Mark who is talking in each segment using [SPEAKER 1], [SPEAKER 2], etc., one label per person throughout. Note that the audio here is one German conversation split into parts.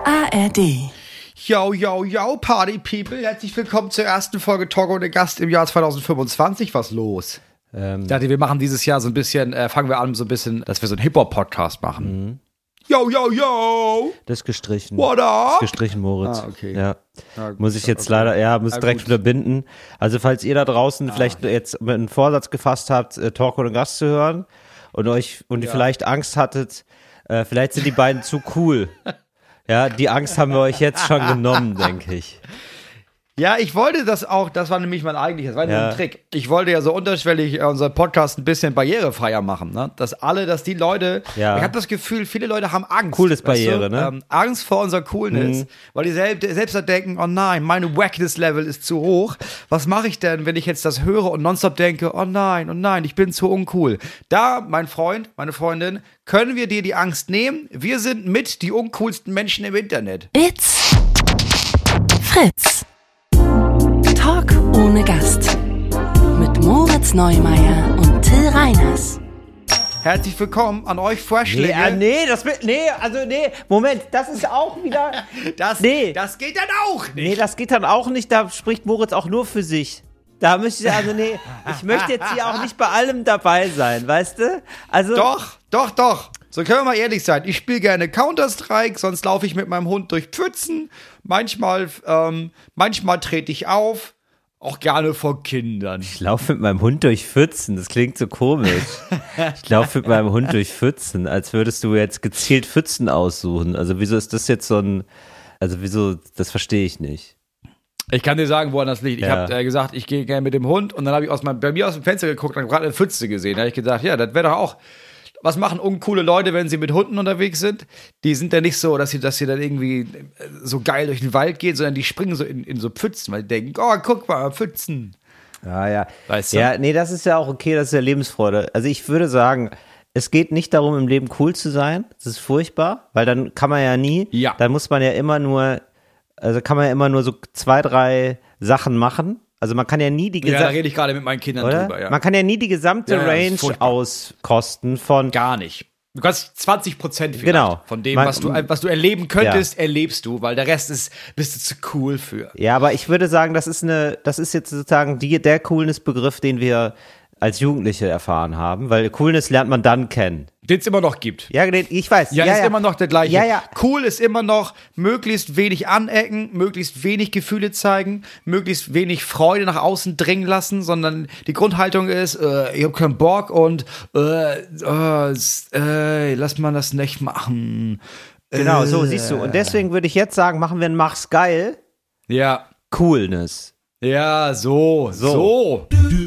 [SPEAKER 1] ARD.
[SPEAKER 2] Yo, yo, yo, Party People. Herzlich willkommen zur ersten Folge Talk ohne Gast im Jahr 2025. Was los? Ich dachte, wir machen dieses Jahr so ein bisschen, fangen wir an so ein bisschen, dass wir so einen Hip-Hop-Podcast machen.
[SPEAKER 3] Mhm.
[SPEAKER 2] Yo, yo, yo.
[SPEAKER 3] Das ist gestrichen.
[SPEAKER 2] What up?
[SPEAKER 3] Das ist gestrichen, Moritz.
[SPEAKER 2] Ah, okay.
[SPEAKER 3] Ja.
[SPEAKER 2] Ja,
[SPEAKER 3] Muss ich jetzt
[SPEAKER 2] okay.
[SPEAKER 3] leider, muss
[SPEAKER 2] Ja,
[SPEAKER 3] direkt
[SPEAKER 2] gut.
[SPEAKER 3] unterbinden. Also falls ihr da draußen vielleicht jetzt mit einem Vorsatz gefasst habt, Talk ohne Gast zu hören und ihr vielleicht Angst hattet, vielleicht sind die beiden zu cool. Ja, die Angst haben wir euch jetzt schon genommen, denke ich.
[SPEAKER 2] Ja, ich wollte das auch, das war nämlich mein eigentliches, das war nur
[SPEAKER 3] Ja.
[SPEAKER 2] ein Trick. Ich wollte ja so unterschwellig unseren Podcast ein bisschen barrierefreier machen, ne? Dass die Leute,
[SPEAKER 3] Ja.
[SPEAKER 2] ich habe das Gefühl, viele Leute haben Angst.
[SPEAKER 3] Cool ist
[SPEAKER 2] weißt
[SPEAKER 3] Barriere,
[SPEAKER 2] du?
[SPEAKER 3] ne?
[SPEAKER 2] Angst vor unserer Coolness, weil die selbst denken, oh nein, meine Wackness-Level ist zu hoch. Was mache ich denn, wenn ich jetzt das höre und nonstop denke, oh nein, ich bin zu uncool. Da, mein Freund, meine Freundin, können wir dir die Angst nehmen. Wir sind mit die uncoolsten Menschen im Internet.
[SPEAKER 1] It's Fritz. Talk ohne Gast. Mit Moritz Neumeier und Till Reiners.
[SPEAKER 2] Herzlich willkommen an euch Freshlinge.
[SPEAKER 3] Moment, das ist auch wieder,
[SPEAKER 2] Das geht dann auch nicht.
[SPEAKER 3] nee, das geht dann auch nicht, da spricht Moritz auch nur für sich. Da möchte ich, ich möchte jetzt hier auch nicht bei allem dabei sein, weißt du? Also,
[SPEAKER 2] Doch. So können wir mal ehrlich sein. Ich spiele gerne Counter-Strike, sonst laufe ich mit meinem Hund durch Pfützen. Manchmal trete ich auf. Auch gerne vor Kindern.
[SPEAKER 3] ich laufe mit meinem Hund durch Pfützen, das klingt so komisch. Ich laufe mit meinem Hund durch Pfützen, als würdest du jetzt gezielt Pfützen aussuchen. Also wieso ist das jetzt das verstehe ich nicht.
[SPEAKER 2] Ich kann dir sagen, woran das liegt. Ich
[SPEAKER 3] Ja.
[SPEAKER 2] habe gesagt, ich gehe gerne mit dem Hund. Und dann habe ich bei mir aus dem Fenster geguckt und gerade eine Pfütze gesehen. Da habe ich gedacht, ja, das wäre doch auch... Was machen uncoole Leute, wenn sie mit Hunden unterwegs sind? Die sind ja nicht so, dass sie dann irgendwie so geil durch den Wald gehen, sondern die springen so in so Pfützen, weil die denken, oh, guck mal, Pfützen.
[SPEAKER 3] Ja.
[SPEAKER 2] Weißt du?
[SPEAKER 3] Ja, nee, das ist ja auch okay, das ist ja Lebensfreude. Also ich würde sagen, es geht nicht darum, im Leben cool zu sein. Das ist furchtbar, weil dann kann man ja nie,
[SPEAKER 2] Ja.
[SPEAKER 3] dann muss man ja immer nur so 2, 3 Sachen machen. Also man kann ja nie die
[SPEAKER 2] Ja, da
[SPEAKER 3] gesamte,
[SPEAKER 2] rede ich gerade mit meinen Kindern
[SPEAKER 3] oder?
[SPEAKER 2] drüber, ja.
[SPEAKER 3] Man kann ja nie die gesamte
[SPEAKER 2] Ja, das ist
[SPEAKER 3] Range
[SPEAKER 2] furchtbar.
[SPEAKER 3] auskosten von,
[SPEAKER 2] Gar nicht. Du kannst 20% vielleicht
[SPEAKER 3] Genau.
[SPEAKER 2] von dem,
[SPEAKER 3] Man-
[SPEAKER 2] was du erleben könntest, erlebst du, weil der Rest bist du zu cool für.
[SPEAKER 3] ja, aber ich würde sagen, das ist jetzt sozusagen der Coolness-Begriff, den wir als Jugendliche erfahren haben, weil Coolness lernt man dann kennen.
[SPEAKER 2] Den es immer noch gibt.
[SPEAKER 3] Ja, ich weiß.
[SPEAKER 2] Ja, ist immer noch der gleiche.
[SPEAKER 3] Ja.
[SPEAKER 2] Cool ist immer noch möglichst wenig anecken, möglichst wenig Gefühle zeigen, möglichst wenig Freude nach außen dringen lassen, sondern die Grundhaltung ist, ich hab keinen Bock und lass mal das nicht machen.
[SPEAKER 3] Genau, so siehst du. Und deswegen würde ich jetzt sagen, machen wir ein Mach's geil.
[SPEAKER 2] Ja.
[SPEAKER 3] Coolness.
[SPEAKER 2] Ja, so.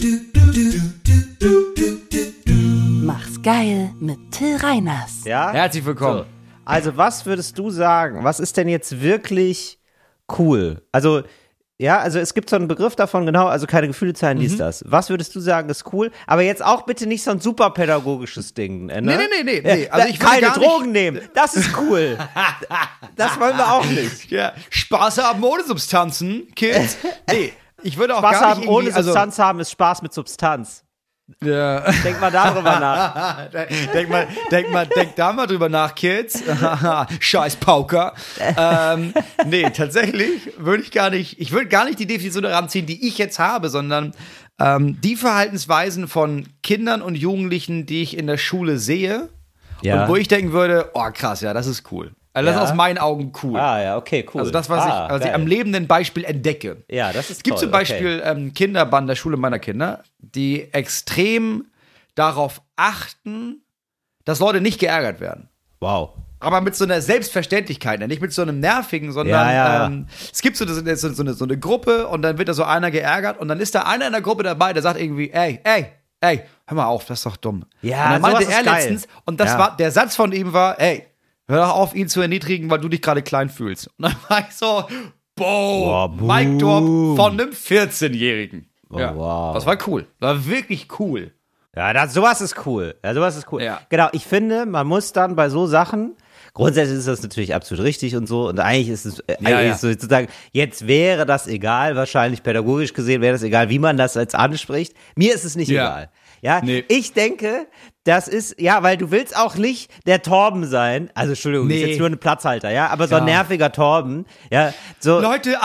[SPEAKER 1] Mach's geil mit Till Reiners.
[SPEAKER 3] Ja?
[SPEAKER 2] Herzlich willkommen.
[SPEAKER 3] So. Also, was würdest du sagen? Was ist denn jetzt wirklich cool? Also, es gibt so einen Begriff davon, genau, also keine Gefühle zeigen, dies, das. Was würdest du sagen, ist cool? Aber jetzt auch bitte nicht so ein super pädagogisches Ding, ne?
[SPEAKER 2] Nee. Also ich würde
[SPEAKER 3] keine
[SPEAKER 2] gar nicht-
[SPEAKER 3] Drogen nehmen, das ist cool. Das wollen wir auch nicht.
[SPEAKER 2] Ja, Spaß haben ohne Substanzen, Kids. Nee, ich würde auch
[SPEAKER 3] Spaß
[SPEAKER 2] gar
[SPEAKER 3] haben
[SPEAKER 2] nicht
[SPEAKER 3] ohne
[SPEAKER 2] irgendwie-
[SPEAKER 3] Substanz haben ist Spaß mit Substanz.
[SPEAKER 2] Ja.
[SPEAKER 3] Denk mal darüber nach.
[SPEAKER 2] Denk da mal drüber nach, Kids. Scheiß Pauker. Nee, tatsächlich würde ich gar nicht die Definition heranziehen, die ich jetzt habe, sondern die Verhaltensweisen von Kindern und Jugendlichen, die ich in der Schule sehe
[SPEAKER 3] Ja.
[SPEAKER 2] und wo ich denken würde, oh krass, ja, das ist cool. Also das
[SPEAKER 3] Ja.
[SPEAKER 2] ist aus meinen Augen cool.
[SPEAKER 3] Ah, ja, okay, cool.
[SPEAKER 2] Also das, was ich
[SPEAKER 3] geil.
[SPEAKER 2] am lebenden Beispiel entdecke.
[SPEAKER 3] Ja, das ist
[SPEAKER 2] Es gibt
[SPEAKER 3] toll,
[SPEAKER 2] zum Beispiel Kinder an der Schule meiner Kinder, die extrem darauf achten, dass Leute nicht geärgert werden.
[SPEAKER 3] Wow.
[SPEAKER 2] Aber mit so einer Selbstverständlichkeit, nicht mit so einem nervigen, sondern
[SPEAKER 3] Ja.
[SPEAKER 2] es gibt so eine Gruppe und dann wird da so einer geärgert und dann ist da einer in der Gruppe dabei, der sagt irgendwie, ey, hör mal auf, das ist doch dumm.
[SPEAKER 3] Ja,
[SPEAKER 2] und dann meinte
[SPEAKER 3] sowas
[SPEAKER 2] er
[SPEAKER 3] ist geil.
[SPEAKER 2] letztens, und das
[SPEAKER 3] Ja.
[SPEAKER 2] war, der Satz von ihm war, ey, hör doch auf, ihn zu erniedrigen, weil du dich gerade klein fühlst. Und dann war ich so,
[SPEAKER 3] Boah,
[SPEAKER 2] Mic Drop
[SPEAKER 3] boom.
[SPEAKER 2] von einem 14-Jährigen.
[SPEAKER 3] Oh,
[SPEAKER 2] Ja,
[SPEAKER 3] wow.
[SPEAKER 2] das war cool. Das war wirklich cool.
[SPEAKER 3] Ja, sowas ist cool. Ja, sowas ist cool.
[SPEAKER 2] Ja.
[SPEAKER 3] Genau, ich finde, man muss dann bei so Sachen, grundsätzlich ist das natürlich absolut richtig und so, und eigentlich ist es
[SPEAKER 2] Ja.
[SPEAKER 3] ist sozusagen, jetzt wäre das egal, wahrscheinlich pädagogisch gesehen wäre das egal, wie man das jetzt anspricht. Mir ist es nicht
[SPEAKER 2] Ja.
[SPEAKER 3] egal. Ja,
[SPEAKER 2] Nee.
[SPEAKER 3] ich denke, das ist, ja, weil du willst auch nicht der Torben sein, also Entschuldigung, ist jetzt nur ein Platzhalter, ja, aber so ein nerviger Torben, ja, so.
[SPEAKER 2] Leute,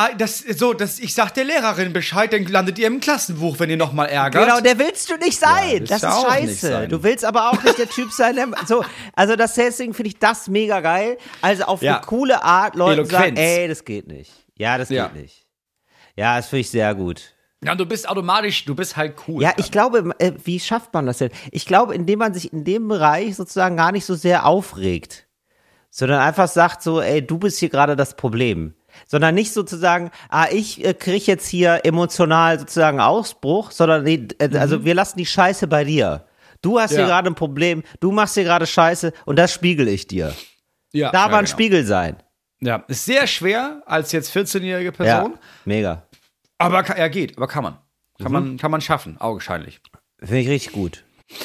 [SPEAKER 2] ich sag der Lehrerin Bescheid, dann landet ihr im Klassenbuch, wenn ihr nochmal ärgert.
[SPEAKER 3] Genau, der willst du nicht sein.
[SPEAKER 2] willst
[SPEAKER 3] Das
[SPEAKER 2] du
[SPEAKER 3] ist
[SPEAKER 2] auch nicht
[SPEAKER 3] scheiße.
[SPEAKER 2] sein.
[SPEAKER 3] Du willst aber auch nicht der Typ sein, der, so, also deswegen finde ich das mega geil. Also auf eine coole Art Leuten sagen, ey, das geht nicht. Ja, das geht nicht. Ja, das finde ich sehr gut.
[SPEAKER 2] Ja, und du bist halt cool.
[SPEAKER 3] Ja, ich glaube, wie schafft man das denn? Ich glaube, indem man sich in dem Bereich sozusagen gar nicht so sehr aufregt, sondern einfach sagt so, ey, du bist hier gerade das Problem. Sondern nicht sozusagen, ich krieg jetzt hier emotional sozusagen Ausbruch, sondern nee, also wir lassen die Scheiße bei dir. Du hast hier gerade ein Problem, du machst hier gerade Scheiße und das spiegel ich dir.
[SPEAKER 2] Ja,
[SPEAKER 3] Darf ein Spiegel sein.
[SPEAKER 2] Ja, ist sehr schwer als jetzt 14-jährige Person.
[SPEAKER 3] Ja, mega.
[SPEAKER 2] Aber geht, aber kann man. Kann man schaffen, augenscheinlich.
[SPEAKER 3] Finde ich richtig gut.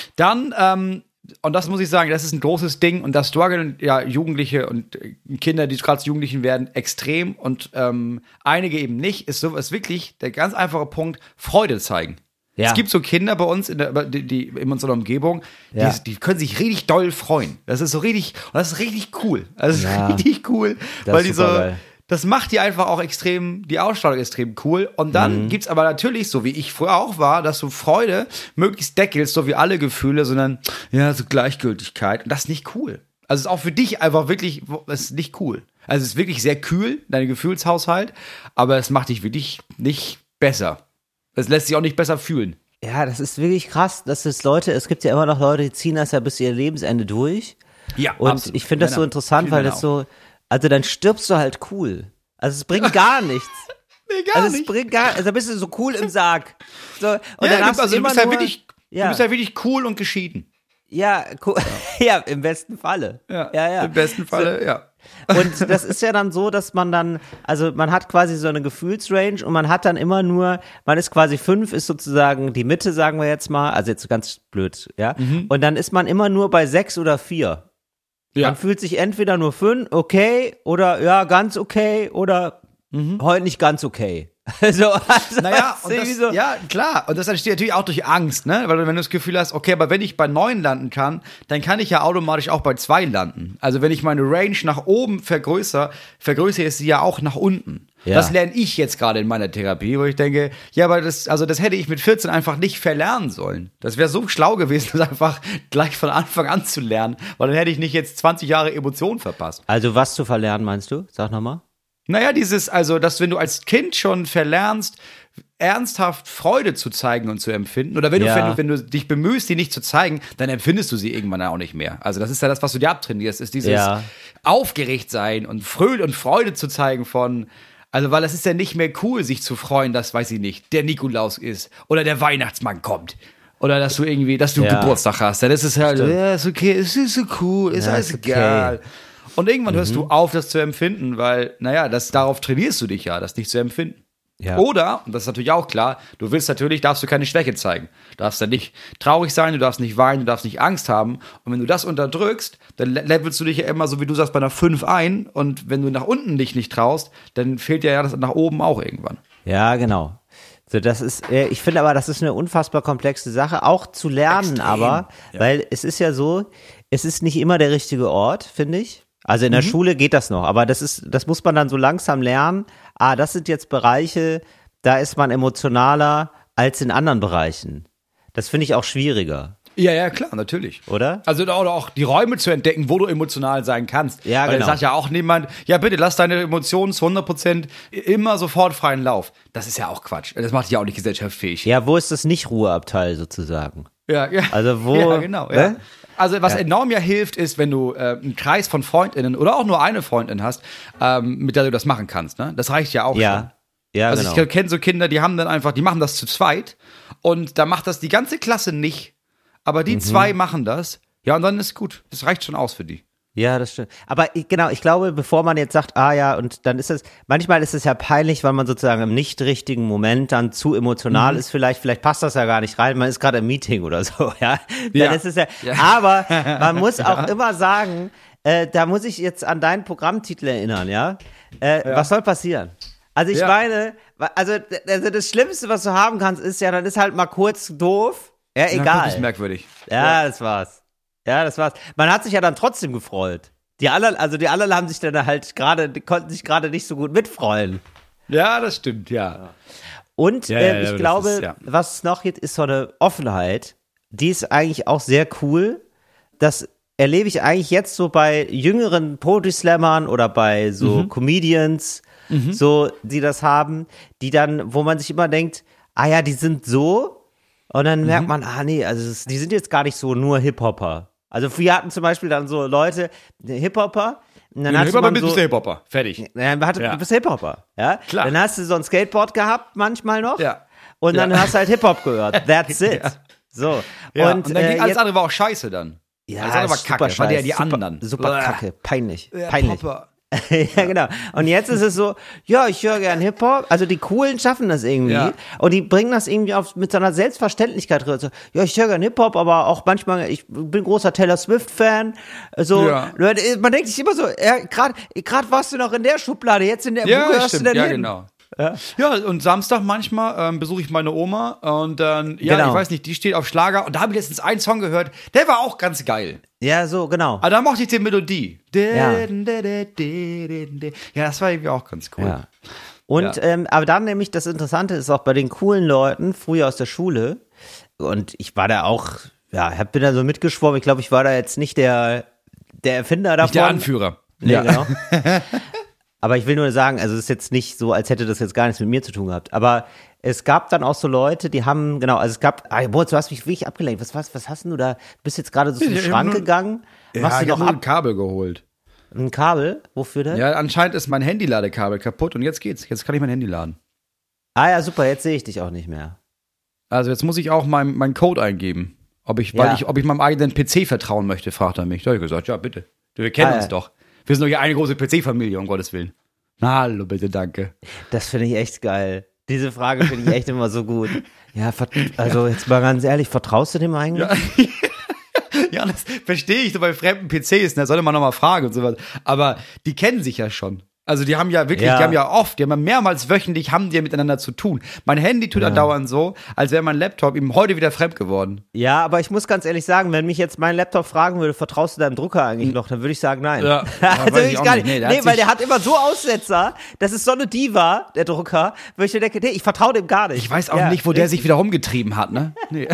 [SPEAKER 2] Dann, und das muss ich sagen, das ist ein großes Ding und das strugglen ja Jugendliche und Kinder, die gerade zu Jugendlichen werden, extrem und einige eben nicht, ist wirklich der ganz einfache Punkt, Freude zeigen.
[SPEAKER 3] Ja.
[SPEAKER 2] Es gibt so Kinder bei uns die in unserer Umgebung, die können sich richtig doll freuen. Das ist so richtig, und das ist richtig cool. Das ist richtig cool, weil die so,
[SPEAKER 3] geil.
[SPEAKER 2] das macht die einfach auch extrem, die Ausstrahlung extrem cool. Und dann gibt's aber natürlich, so wie ich früher auch war, dass du Freude möglichst deckelst, so wie alle Gefühle, sondern, so Gleichgültigkeit. Und das ist nicht cool. Also es ist auch für dich einfach wirklich, es ist nicht cool. Also es ist wirklich sehr kühl, dein Gefühlshaushalt, aber es macht dich wirklich nicht besser. Es lässt sich auch nicht besser fühlen.
[SPEAKER 3] Ja, das ist wirklich krass, dass es gibt ja immer noch Leute, die ziehen das ja bis ihr Lebensende durch.
[SPEAKER 2] Ja,
[SPEAKER 3] und
[SPEAKER 2] absolut.
[SPEAKER 3] Ich finde das so interessant, weil das so, also dann stirbst du halt cool. Also es bringt gar nichts.
[SPEAKER 2] Nee, gar nicht.
[SPEAKER 3] Also bist du so cool im Sarg. So, und dann hast
[SPEAKER 2] du
[SPEAKER 3] immer
[SPEAKER 2] bist ja
[SPEAKER 3] nur,
[SPEAKER 2] wirklich, du bist ja wirklich cool und geschieden.
[SPEAKER 3] Ja, cool. Ja, im besten Falle. Ja.
[SPEAKER 2] Im besten Falle,
[SPEAKER 3] so.
[SPEAKER 2] ja.
[SPEAKER 3] Und das ist ja dann so, dass man dann, also man hat quasi so eine Gefühlsrange und man hat dann immer nur, man ist quasi 5, ist sozusagen die Mitte, sagen wir jetzt mal, also jetzt ganz blöd, ja. Und dann ist man immer nur bei 6 oder 4. Ja. Man fühlt sich entweder nur 5, okay, oder ganz okay, oder heute nicht ganz okay.
[SPEAKER 2] Naja, und das, so. Ja, klar. Und das entsteht natürlich auch durch Angst, ne? Weil wenn du das Gefühl hast, okay, aber wenn ich bei 9 landen kann, dann kann ich ja automatisch auch bei 2 landen. Also wenn ich meine Range nach oben vergrößere ich sie ja auch nach unten. Ja. Das lerne ich jetzt gerade in meiner Therapie, wo ich denke, ja, aber das hätte ich mit 14 einfach nicht verlernen sollen. Das wäre so schlau gewesen, das einfach gleich von Anfang an zu lernen, weil dann hätte ich nicht jetzt 20 Jahre Emotionen verpasst.
[SPEAKER 3] Also was zu verlernen, meinst du? Sag nochmal.
[SPEAKER 2] Naja, dass wenn du als Kind schon verlernst, ernsthaft Freude zu zeigen und zu empfinden, oder wenn du dich bemühst, die nicht zu zeigen, dann empfindest du sie irgendwann auch nicht mehr. Also das ist ja das, was du dir abtrainierst, ist dieses aufgeregt sein und Freude zu zeigen also weil es ist ja nicht mehr cool, sich zu freuen, dass, weiß ich nicht, der Nikolaus ist oder der Weihnachtsmann kommt. Oder dass du Geburtstag hast. Das ist halt, ist okay, es ist so cool, ist alles egal. Und irgendwann hörst du auf, das zu empfinden, weil, darauf trainierst du dich ja, das nicht zu empfinden. Ja. Oder, und das ist natürlich auch klar, darfst du keine Schwäche zeigen. Du darfst dann nicht traurig sein, du darfst nicht weinen, du darfst nicht Angst haben. Und wenn du das unterdrückst, dann levelst du dich ja immer, so wie du sagst, bei einer 5 ein. Und wenn du nach unten dich nicht traust, dann fehlt dir ja das nach oben auch irgendwann.
[SPEAKER 3] Ja, genau. So, ich finde aber, das ist eine unfassbar komplexe Sache, auch zu lernen. Extrem. Weil es ist ja so, es ist nicht immer der richtige Ort, finde ich. Also in der Schule geht das noch, aber das muss man dann so langsam lernen. Das sind jetzt Bereiche, da ist man emotionaler als in anderen Bereichen. Das finde ich auch schwieriger.
[SPEAKER 2] Ja, klar, natürlich.
[SPEAKER 3] Oder?
[SPEAKER 2] Also oder auch die Räume zu entdecken, wo du emotional sein kannst.
[SPEAKER 3] Ja,
[SPEAKER 2] genau. Weil da sagt ja auch niemand, ja bitte, lass deine Emotionen zu 100% immer sofort freien Lauf. Das ist ja auch Quatsch. Das macht dich ja auch nicht gesellschaftsfähig.
[SPEAKER 3] Ja, wo ist das Nicht-Ruheabteil sozusagen?
[SPEAKER 2] Ja.
[SPEAKER 3] Also wo?
[SPEAKER 2] Ja, genau. Ja. Also was enorm hilft, ist, wenn du einen Kreis von FreundInnen oder auch nur eine Freundin hast, mit der du das machen kannst. Ne? Das reicht ja auch schon.
[SPEAKER 3] Ja,
[SPEAKER 2] also
[SPEAKER 3] genau.
[SPEAKER 2] Ich kenne so Kinder, die machen das zu zweit und da macht das die ganze Klasse nicht, aber die 2 machen das. Ja, und dann ist gut. Das reicht schon aus für die.
[SPEAKER 3] Ja, das stimmt. Aber ich glaube, bevor man jetzt sagt, und dann manchmal ist es ja peinlich, weil man sozusagen im nicht richtigen Moment dann zu emotional ist, vielleicht passt das ja gar nicht rein, man ist gerade im Meeting oder so, ja. Dann ist es ja. Aber man muss auch immer sagen, da muss ich jetzt an deinen Programmtitel erinnern, ja. Was soll passieren? Also ich meine, also das Schlimmste, was du haben kannst, ist ja, dann ist halt mal kurz doof. Ja, egal.
[SPEAKER 2] Das ist merkwürdig.
[SPEAKER 3] Ja, das war's. Man hat sich ja dann trotzdem gefreut. Die anderen haben sich dann halt konnten sich gerade nicht so gut mitfreuen.
[SPEAKER 2] Ja, das stimmt, ja.
[SPEAKER 3] Und ich glaube,
[SPEAKER 2] ist, ja.
[SPEAKER 3] was noch jetzt ist, so eine Offenheit, die ist eigentlich auch sehr cool. Das erlebe ich eigentlich jetzt so bei jüngeren Poetry-Slammern oder bei so Comedians, so, die das haben, die dann, wo man sich immer denkt, ah ja, die sind so, und dann merkt man, nee, also die sind jetzt gar nicht so nur Hip-Hopper. Also wir hatten zum Beispiel dann so Leute, Hip-Hopper, und dann hast du
[SPEAKER 2] bist du Hip-Hopper, fertig.
[SPEAKER 3] Du bist Hip-Hopper, ja?
[SPEAKER 2] Klar.
[SPEAKER 3] Dann hast du so ein Skateboard gehabt, manchmal noch, und dann
[SPEAKER 2] Ja.
[SPEAKER 3] hast du halt Hip-Hop gehört, that's it.
[SPEAKER 2] Ja.
[SPEAKER 3] So.
[SPEAKER 2] Ja.
[SPEAKER 3] Und
[SPEAKER 2] Und dann ging alles
[SPEAKER 3] jetzt,
[SPEAKER 2] andere war auch scheiße dann.
[SPEAKER 3] ja,
[SPEAKER 2] alles andere war
[SPEAKER 3] super
[SPEAKER 2] kacke, war ja die
[SPEAKER 3] scheiße,
[SPEAKER 2] anderen.
[SPEAKER 3] Super kacke, peinlich,
[SPEAKER 2] Ja,
[SPEAKER 3] peinlich.
[SPEAKER 2] Popper.
[SPEAKER 3] Ja, genau. Und jetzt ist es so, ja, ich höre gern Hip-Hop. Also die Coolen schaffen das irgendwie.
[SPEAKER 2] Ja.
[SPEAKER 3] Und die bringen das irgendwie mit so einer Selbstverständlichkeit rüber. So, ja, ich höre gern Hip-Hop, aber auch manchmal, ich bin großer Taylor Swift-Fan. So,
[SPEAKER 2] Ja.
[SPEAKER 3] man denkt sich immer so, ja, gerade warst du noch in der Schublade, jetzt in der, wo gehörst du denn
[SPEAKER 2] ja,
[SPEAKER 3] hin?
[SPEAKER 2] genau. Ja, und Samstag manchmal besuche ich meine Oma und dann, ich weiß nicht, die steht auf Schlager und da habe ich letztens einen Song gehört, der war auch ganz geil.
[SPEAKER 3] Ja, so, genau.
[SPEAKER 2] Aber da mochte ich die Melodie.
[SPEAKER 3] Ja.
[SPEAKER 2] Ja, das war irgendwie auch ganz cool.
[SPEAKER 3] Ja. Und, aber dann nämlich, das Interessante ist auch bei den coolen Leuten, früher aus der Schule, und ich war da auch, bin da so mitgeschwommen, ich glaube, ich war da jetzt nicht der Erfinder davon.
[SPEAKER 2] Nicht der Anführer.
[SPEAKER 3] Nee, genau. Aber ich will nur sagen, also es ist jetzt nicht so, als hätte das jetzt gar nichts mit mir zu tun gehabt. Aber es gab dann auch so Leute, die haben, genau, also es gab, Boris, du hast mich wirklich abgelenkt. Was hast denn du da? Du bist jetzt gerade so zum Schrank gegangen? Machst du
[SPEAKER 2] ich
[SPEAKER 3] noch
[SPEAKER 2] habe ein Kabel geholt.
[SPEAKER 3] ein Kabel? Wofür denn?
[SPEAKER 2] Ja, anscheinend ist mein Handyladekabel kaputt und jetzt geht's. Jetzt kann ich mein Handy laden.
[SPEAKER 3] Ah ja, super, jetzt sehe ich dich auch nicht mehr.
[SPEAKER 2] Also jetzt muss ich auch meinen Code eingeben. Ob ich meinem eigenen PC vertrauen möchte, fragt er mich. Da habe ich gesagt, ja, bitte. Wir kennen uns doch. Wir sind doch hier eine große PC-Familie, um Gottes Willen. Na, hallo, bitte, danke.
[SPEAKER 3] Das finde ich echt geil. Diese Frage finde ich echt immer so gut. Ja, also jetzt mal ganz ehrlich, vertraust du dem eigentlich?
[SPEAKER 2] Ja, das verstehe ich so bei fremden PCs, da sollte man nochmal fragen und sowas. Aber die kennen sich ja schon. Also die haben ja wirklich, die haben ja mehrmals wöchentlich haben die ja miteinander zu tun. Mein Handy tut andauernd so, als wäre mein Laptop ihm heute wieder fremd geworden.
[SPEAKER 3] Ja, aber ich muss ganz ehrlich sagen, wenn mich jetzt mein Laptop fragen würde, vertraust du deinem Drucker eigentlich noch, dann würde ich sagen, nein.
[SPEAKER 2] Ja,
[SPEAKER 3] also
[SPEAKER 2] weiß ich auch
[SPEAKER 3] gar
[SPEAKER 2] nicht.
[SPEAKER 3] nicht.
[SPEAKER 2] Nee,
[SPEAKER 3] Weil der hat immer so Aussetzer, das ist so eine Diva, der Drucker, wo ich denke, nee, ich vertraue dem gar nicht.
[SPEAKER 2] Ich weiß auch nicht, wo der sich wieder rumgetrieben hat, ne? Nee.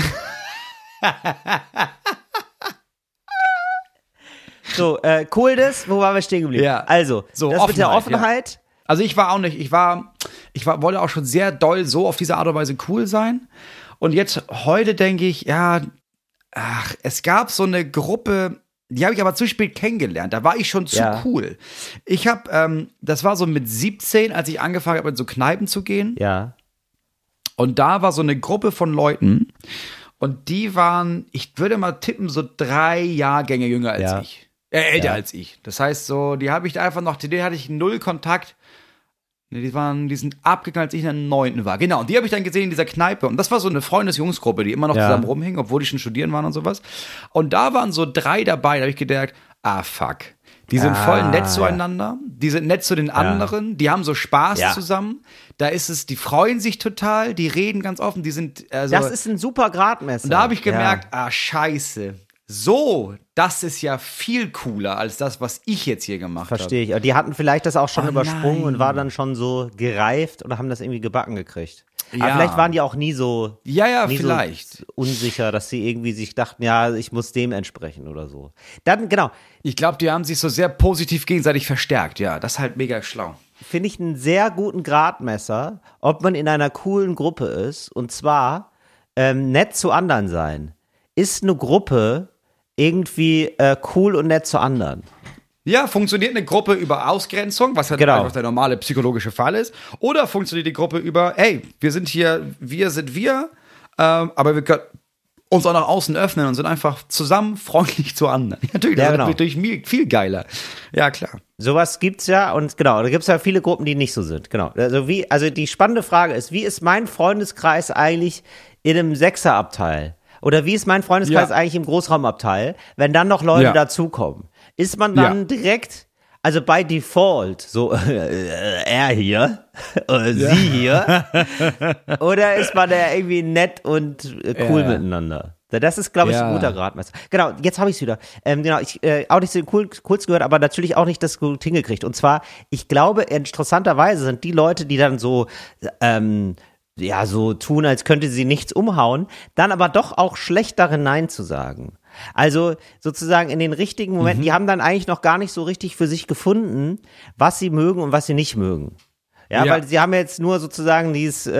[SPEAKER 3] So, Coolness, wo waren wir stehen geblieben?
[SPEAKER 2] Ja.
[SPEAKER 3] Also,
[SPEAKER 2] So,
[SPEAKER 3] das mit der Offenheit.
[SPEAKER 2] Ja. Also ich wollte auch schon sehr doll so auf diese Art und Weise cool sein. Und jetzt heute denke ich, es gab so eine Gruppe, die habe ich aber zu spät kennengelernt. Da war ich schon zu cool. Ich habe, das war so mit 17, als ich angefangen habe, in so Kneipen zu gehen.
[SPEAKER 3] Ja.
[SPEAKER 2] Und da war so eine Gruppe von Leuten. Und die waren, ich würde mal tippen, so 3 Jahrgänge jünger als ich. Älter als ich. Das heißt so, die habe ich da einfach noch, zu denen hatte ich 0 Kontakt. Die sind abgegangen, als ich in der 9. war. Genau, und die habe ich dann gesehen in dieser Kneipe. Und das war so eine Freundes-Jungs-Gruppe, die immer noch zusammen rumhingen, obwohl die schon studieren waren und sowas. Und da waren so 3 dabei, da habe ich gedacht, fuck. Die sind voll nett zueinander, die sind nett zu den anderen, die haben so Spaß zusammen. Da ist es, die freuen sich total, die reden ganz offen, die sind, also.
[SPEAKER 3] Das ist ein super Gradmesser.
[SPEAKER 2] Und da habe ich gemerkt, scheiße. So, das ist ja viel cooler als das, was ich jetzt hier gemacht habe.
[SPEAKER 3] Verstehe ich. Aber die hatten vielleicht das auch schon übersprungen
[SPEAKER 2] nein.
[SPEAKER 3] und waren dann schon so gereift und haben das irgendwie gebacken gekriegt.
[SPEAKER 2] Ja.
[SPEAKER 3] Aber vielleicht waren die auch nie so, nie
[SPEAKER 2] vielleicht.
[SPEAKER 3] so unsicher, dass sie irgendwie sich dachten, ja, ich muss dem entsprechen oder so. Dann, genau.
[SPEAKER 2] Ich glaube, die haben sich so sehr positiv gegenseitig verstärkt. Ja, das ist halt mega schlau.
[SPEAKER 3] Finde ich einen sehr guten Gradmesser, ob man in einer coolen Gruppe ist. Und zwar nett zu anderen sein. Ist eine Gruppe irgendwie cool und nett zu anderen?
[SPEAKER 2] Ja, funktioniert eine Gruppe über Ausgrenzung, was halt einfach der normale psychologische Fall ist? Oder funktioniert die Gruppe über, hey, wir sind hier, wir sind wir, aber wir können uns auch nach außen öffnen und sind einfach zusammen freundlich zu anderen. Natürlich, das ist natürlich viel geiler. Ja, klar.
[SPEAKER 3] Sowas gibt's ja und genau, da gibt's ja viele Gruppen, die nicht so sind. Genau. Also die spannende Frage ist, wie ist mein Freundeskreis eigentlich in einem Sechserabteil? Oder wie ist mein Freundeskreis eigentlich im Großraumabteil, wenn dann noch Leute dazukommen? Ist man dann direkt also by default, so er hier, sie hier, oder ist man da irgendwie nett und cool miteinander? Das ist, glaube ich, ein guter Gradmesser. Genau, jetzt habe ich es wieder. Genau, ich auch nicht so kurz gehört, aber natürlich auch nicht das gut hingekriegt. Und zwar, ich glaube, interessanterweise sind die Leute, die dann so so tun, als könnte sie nichts umhauen, dann aber doch auch schlecht darin, Nein zu sagen. Also sozusagen in den richtigen Momenten, die haben dann eigentlich noch gar nicht so richtig für sich gefunden, was sie mögen und was sie nicht mögen. Ja, weil sie haben jetzt nur sozusagen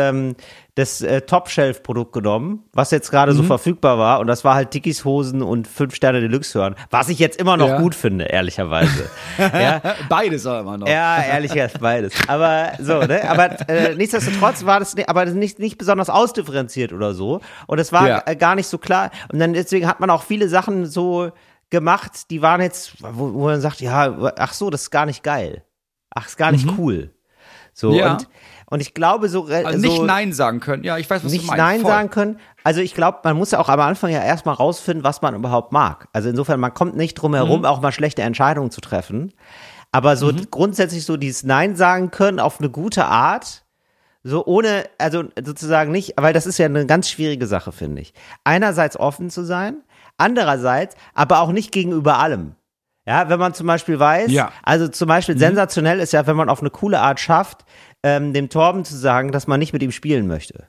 [SPEAKER 3] das Top-Shelf-Produkt genommen, was jetzt gerade so verfügbar war, und das war halt Dickies Hosen und 5 Sterne Deluxe hören, was ich jetzt immer noch gut finde, ehrlicherweise. Ja.
[SPEAKER 2] Beides auch immer noch.
[SPEAKER 3] Ja, ehrlich gesagt, beides. Aber so, ne? Aber nichtsdestotrotz war das aber nicht besonders ausdifferenziert oder so. Und es war gar nicht so klar. Und dann deswegen hat man auch viele Sachen so gemacht, die waren jetzt, wo man sagt, ach so, das ist gar nicht geil. Ach, ist gar nicht cool. So, und ich glaube
[SPEAKER 2] also nicht Nein sagen können. Ja, ich weiß, was du meinst.
[SPEAKER 3] Nicht Nein sagen können. Also ich glaube, man muss ja auch am Anfang ja erstmal rausfinden, was man überhaupt mag. Also insofern, man kommt nicht drum herum, auch mal schlechte Entscheidungen zu treffen. Aber so grundsätzlich so dieses Nein sagen können auf eine gute Art, so ohne, also sozusagen nicht, weil das ist ja eine ganz schwierige Sache, finde ich. Einerseits offen zu sein, andererseits aber auch nicht gegenüber allem. Ja, wenn man zum Beispiel weiß, also zum Beispiel sensationell ist ja, wenn man auf eine coole Art schafft, dem Torben zu sagen, dass man nicht mit ihm spielen möchte.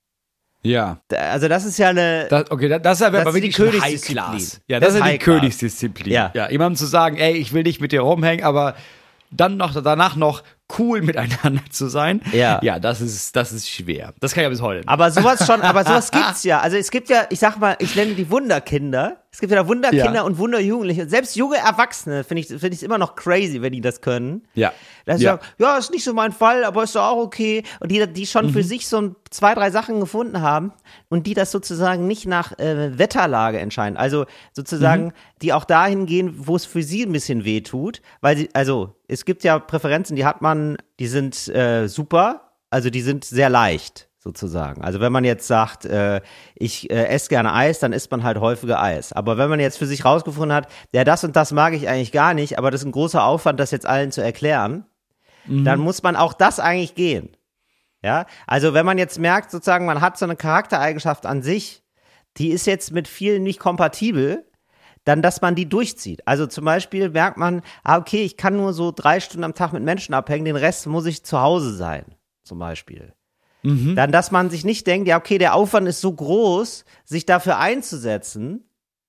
[SPEAKER 2] Ja.
[SPEAKER 3] Also das ist ja eine...
[SPEAKER 2] Das ist aber wirklich die Königsdisziplin. Ja, das ist die Königsdisziplin. Ja, jemandem zu sagen, ey, ich will nicht mit dir rumhängen, aber dann danach noch cool miteinander zu sein. Ja, das ist schwer. Das kann ich ja bis heute nicht.
[SPEAKER 3] Aber sowas gibt's ja. Also es gibt ja, ich sag mal, ich nenne die Wunderkinder. Es gibt ja Wunderkinder und Wunderjugendliche. Und selbst junge Erwachsene finde ich immer noch crazy, wenn die das können.
[SPEAKER 2] Ja.
[SPEAKER 3] Dass sie sagen, ist nicht so mein Fall, aber ist doch auch okay. Und die schon für sich so 2, 3 Sachen gefunden haben und die das sozusagen nicht nach Wetterlage entscheiden. Also sozusagen, die auch dahin gehen, wo es für sie ein bisschen weh tut. Weil es gibt ja Präferenzen, die sind super, also die sind sehr leicht. Sozusagen. Also wenn man jetzt sagt, ich esse gerne Eis, dann isst man halt häufiger Eis. Aber wenn man jetzt für sich rausgefunden hat, das und das mag ich eigentlich gar nicht, aber das ist ein großer Aufwand, das jetzt allen zu erklären, dann muss man auch das eigentlich gehen. Ja, also wenn man jetzt merkt, sozusagen, man hat so eine Charaktereigenschaft an sich, die ist jetzt mit vielen nicht kompatibel, dann, dass man die durchzieht. Also zum Beispiel merkt man, okay, ich kann nur so 3 Stunden am Tag mit Menschen abhängen, den Rest muss ich zu Hause sein, zum Beispiel. Dann, dass man sich nicht denkt, ja, okay, der Aufwand ist so groß, sich dafür einzusetzen,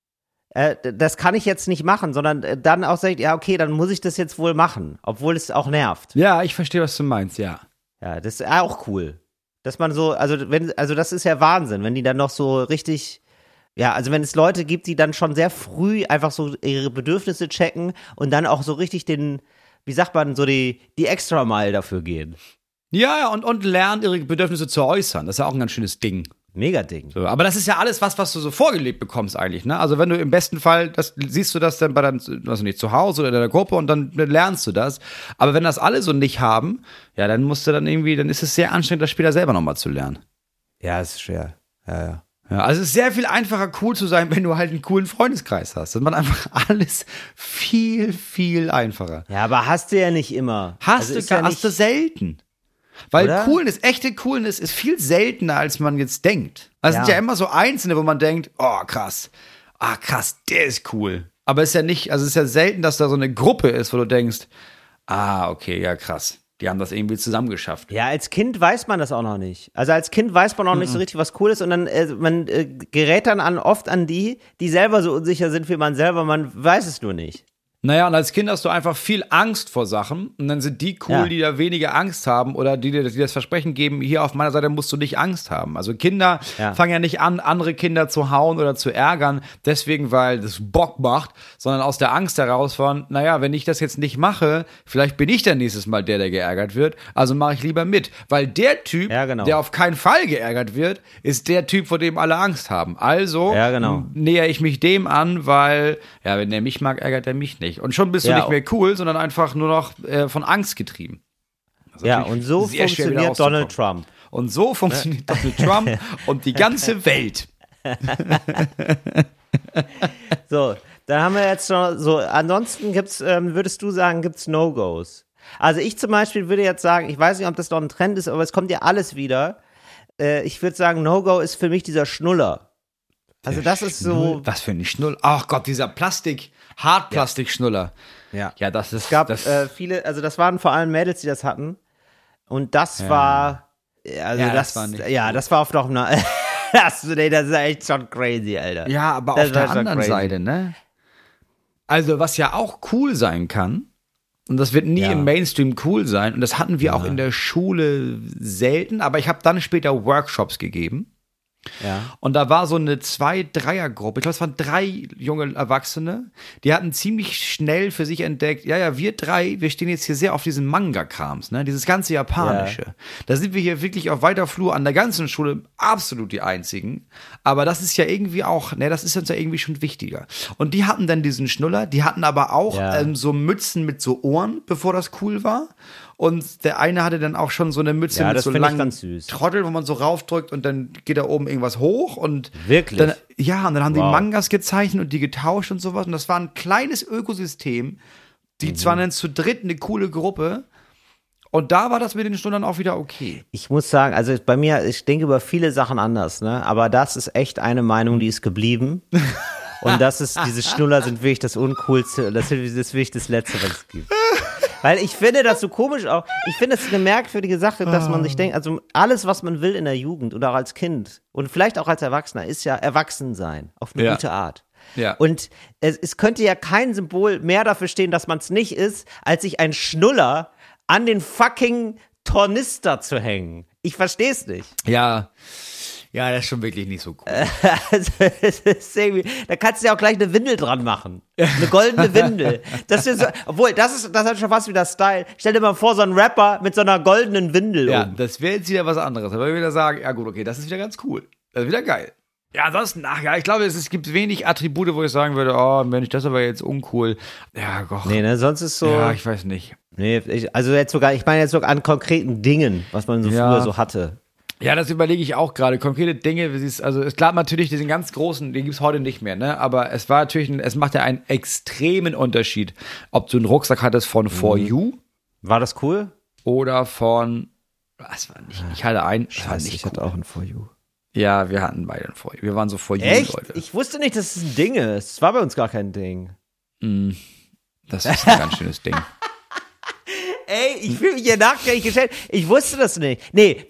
[SPEAKER 3] das kann ich jetzt nicht machen, sondern dann auch sagt, ja, okay, dann muss ich das jetzt wohl machen, obwohl es auch nervt.
[SPEAKER 2] Ja, ich verstehe, was du meinst, ja.
[SPEAKER 3] Ja, das ist auch cool. Dass man so, also das ist ja Wahnsinn, wenn die dann noch so richtig, also wenn es Leute gibt, die dann schon sehr früh einfach so ihre Bedürfnisse checken und dann auch so richtig wie sagt man, so die Extra-Mile dafür gehen.
[SPEAKER 2] Ja, und lernen, ihre Bedürfnisse zu äußern. Das ist ja auch ein ganz schönes Ding.
[SPEAKER 3] Mega Ding.
[SPEAKER 2] So, aber das ist ja alles was du so vorgelebt bekommst eigentlich, ne? Also wenn du im besten Fall, siehst du das dann bei zu Hause oder in der Gruppe und dann lernst du das. Aber wenn das alle so nicht haben, dann musst du dann ist es sehr anstrengend, das später selber nochmal zu lernen.
[SPEAKER 3] Ja, es ist schwer. Ja.
[SPEAKER 2] Ja, also es ist sehr viel einfacher, cool zu sein, wenn du halt einen coolen Freundeskreis hast. Das macht einfach alles viel, viel einfacher.
[SPEAKER 3] Ja, aber hast du ja nicht immer.
[SPEAKER 2] Hast du selten. Weil echte Coolness ist viel seltener, als man jetzt denkt. Also es sind ja immer so Einzelne, wo man denkt, oh krass, der ist cool. Aber es ist ja nicht, also es ist ja selten, dass da so eine Gruppe ist, wo du denkst, okay, ja krass, die haben das irgendwie zusammen geschafft.
[SPEAKER 3] Ja, als Kind weiß man das auch noch nicht. Also als Kind weiß man auch nicht so richtig, was cool ist und dann man gerät dann oft an die selber so unsicher sind wie man selber, man weiß es nur nicht.
[SPEAKER 2] Naja, und als Kind hast du einfach viel Angst vor Sachen und dann sind die cool, die da weniger Angst haben oder die das Versprechen geben, hier auf meiner Seite musst du nicht Angst haben. Also Kinder fangen ja nicht an, andere Kinder zu hauen oder zu ärgern, deswegen, weil das Bock macht, sondern aus der Angst heraus von, wenn ich das jetzt nicht mache, vielleicht bin ich dann nächstes Mal der geärgert wird, also mache ich lieber mit. Weil der Typ, der auf keinen Fall geärgert wird, ist der Typ, vor dem alle Angst haben. Also nähere ich mich dem an, weil, wenn der mich mag, ärgert er mich nicht. Und schon bist du nicht mehr cool, sondern einfach nur noch von Angst getrieben.
[SPEAKER 3] Und so funktioniert Donald Trump.
[SPEAKER 2] Und so funktioniert Donald Trump und die ganze Welt.
[SPEAKER 3] So, Dann haben wir jetzt noch so, ansonsten würdest du sagen, gibt's No-Gos? Also ich zum Beispiel würde jetzt sagen, ich weiß nicht, ob das noch ein Trend ist, aber es kommt ja alles wieder. Ich würde sagen, No-Go ist für mich dieser Schnuller. Also das ist so.
[SPEAKER 2] Was für ein Schnuller? Ach Gott, dieser Hartplastik-Schnuller.
[SPEAKER 3] Ja.
[SPEAKER 2] Ja, das ist.
[SPEAKER 3] Es gab viele, also das waren vor allem Mädels, die das hatten. Und das war, also
[SPEAKER 2] Ja,
[SPEAKER 3] das
[SPEAKER 2] war nicht
[SPEAKER 3] das war oft auch eine, das ist echt schon crazy, Alter.
[SPEAKER 2] Ja, aber
[SPEAKER 3] Das
[SPEAKER 2] auf der
[SPEAKER 3] war schon
[SPEAKER 2] anderen
[SPEAKER 3] crazy.
[SPEAKER 2] Seite, ne? Also, was ja auch cool sein kann, und das wird nie
[SPEAKER 3] Ja.
[SPEAKER 2] im Mainstream cool sein, und das hatten wir auch in der Schule selten, aber ich habe dann später Workshops gegeben.
[SPEAKER 3] Ja.
[SPEAKER 2] Und da war so eine 2-3er-Gruppe, ich glaube, es waren 3 junge Erwachsene, die hatten ziemlich schnell für sich entdeckt, ja, wir stehen jetzt hier sehr auf diesen Manga-Krams, ne, dieses ganze Japanische.
[SPEAKER 3] Ja.
[SPEAKER 2] Da sind wir hier wirklich auf weiter Flur an der ganzen Schule absolut die Einzigen, aber das ist ja irgendwie auch, ne, das ist uns ja irgendwie schon wichtiger. Und die hatten dann diesen Schnuller, die hatten aber auch so Mützen mit so Ohren, bevor das cool war. Und der eine hatte dann auch schon so eine Mütze
[SPEAKER 3] Ja,
[SPEAKER 2] mit
[SPEAKER 3] das
[SPEAKER 2] so
[SPEAKER 3] find ich
[SPEAKER 2] langen
[SPEAKER 3] ganz süß.
[SPEAKER 2] Trottel, wo man so raufdrückt und dann geht da oben irgendwas hoch und
[SPEAKER 3] Wirklich?
[SPEAKER 2] Dann, ja, und dann haben die
[SPEAKER 3] Wow.
[SPEAKER 2] Mangas gezeichnet und die getauscht und sowas und das war ein kleines Ökosystem, die zwar dann zu dritt eine coole Gruppe und da war das mit den Stunden auch wieder okay.
[SPEAKER 3] Ich muss sagen, also bei mir, ich denke über viele Sachen anders, ne? Aber das ist echt eine Meinung, die ist geblieben. Und das ist, diese Schnuller sind wirklich das Uncoolste, das ist wirklich das Letzte, was es gibt. Weil ich finde das so komisch auch, ich finde das eine merkwürdige Sache, dass man sich denkt, also alles, was man will in der Jugend oder auch als Kind und vielleicht auch als Erwachsener, ist ja erwachsen sein, auf eine gute Art.
[SPEAKER 2] Ja.
[SPEAKER 3] Und es könnte ja kein Symbol mehr dafür stehen, dass man es nicht ist, als sich ein Schnuller an den fucking Tornister zu hängen. Ich verstehe es nicht.
[SPEAKER 2] Ja, das ist schon wirklich nicht so cool.
[SPEAKER 3] Also, es ist irgendwie, da kannst du ja auch gleich eine Windel dran machen. Eine goldene Windel. Das ist so, obwohl, das hat schon fast wieder Style. Stell dir mal vor, so ein Rapper mit so einer goldenen Windel
[SPEAKER 2] Ja,
[SPEAKER 3] um.
[SPEAKER 2] das wäre jetzt wieder was anderes. Aber wir wieder sagen, ja gut, okay, das ist wieder ganz cool. Das ist wieder geil. Ja, ansonsten, ich glaube, es gibt wenig Attribute, wo ich sagen würde, oh Mensch, das ist aber jetzt uncool. Ja, Gott.
[SPEAKER 3] Nee, ne, sonst ist so.
[SPEAKER 2] Ja, ich weiß nicht.
[SPEAKER 3] Nee, ich meine jetzt sogar an konkreten Dingen, was man so früher so hatte.
[SPEAKER 2] Ja, das überlege ich auch gerade. Konkrete Dinge, also es gab natürlich diesen ganz großen, den gibt's heute nicht mehr, ne? Aber es war natürlich, es macht ja einen extremen Unterschied, ob du einen Rucksack hattest von For You
[SPEAKER 3] War das cool?
[SPEAKER 2] oder von, das war nicht, ich hatte einen, das war nicht
[SPEAKER 3] ich hatte
[SPEAKER 2] cool.
[SPEAKER 3] auch ein For You.
[SPEAKER 2] Ja, wir hatten beide einen For You. Wir waren so For You,
[SPEAKER 3] Echt?
[SPEAKER 2] Leute.
[SPEAKER 3] Ich wusste nicht, dass es ein Ding ist. Es war bei uns gar kein Ding.
[SPEAKER 2] Das ist ein ganz schönes Ding.
[SPEAKER 3] Ey, ich fühle mich hier nachträglich gestellt. Ich wusste das nicht. Nee,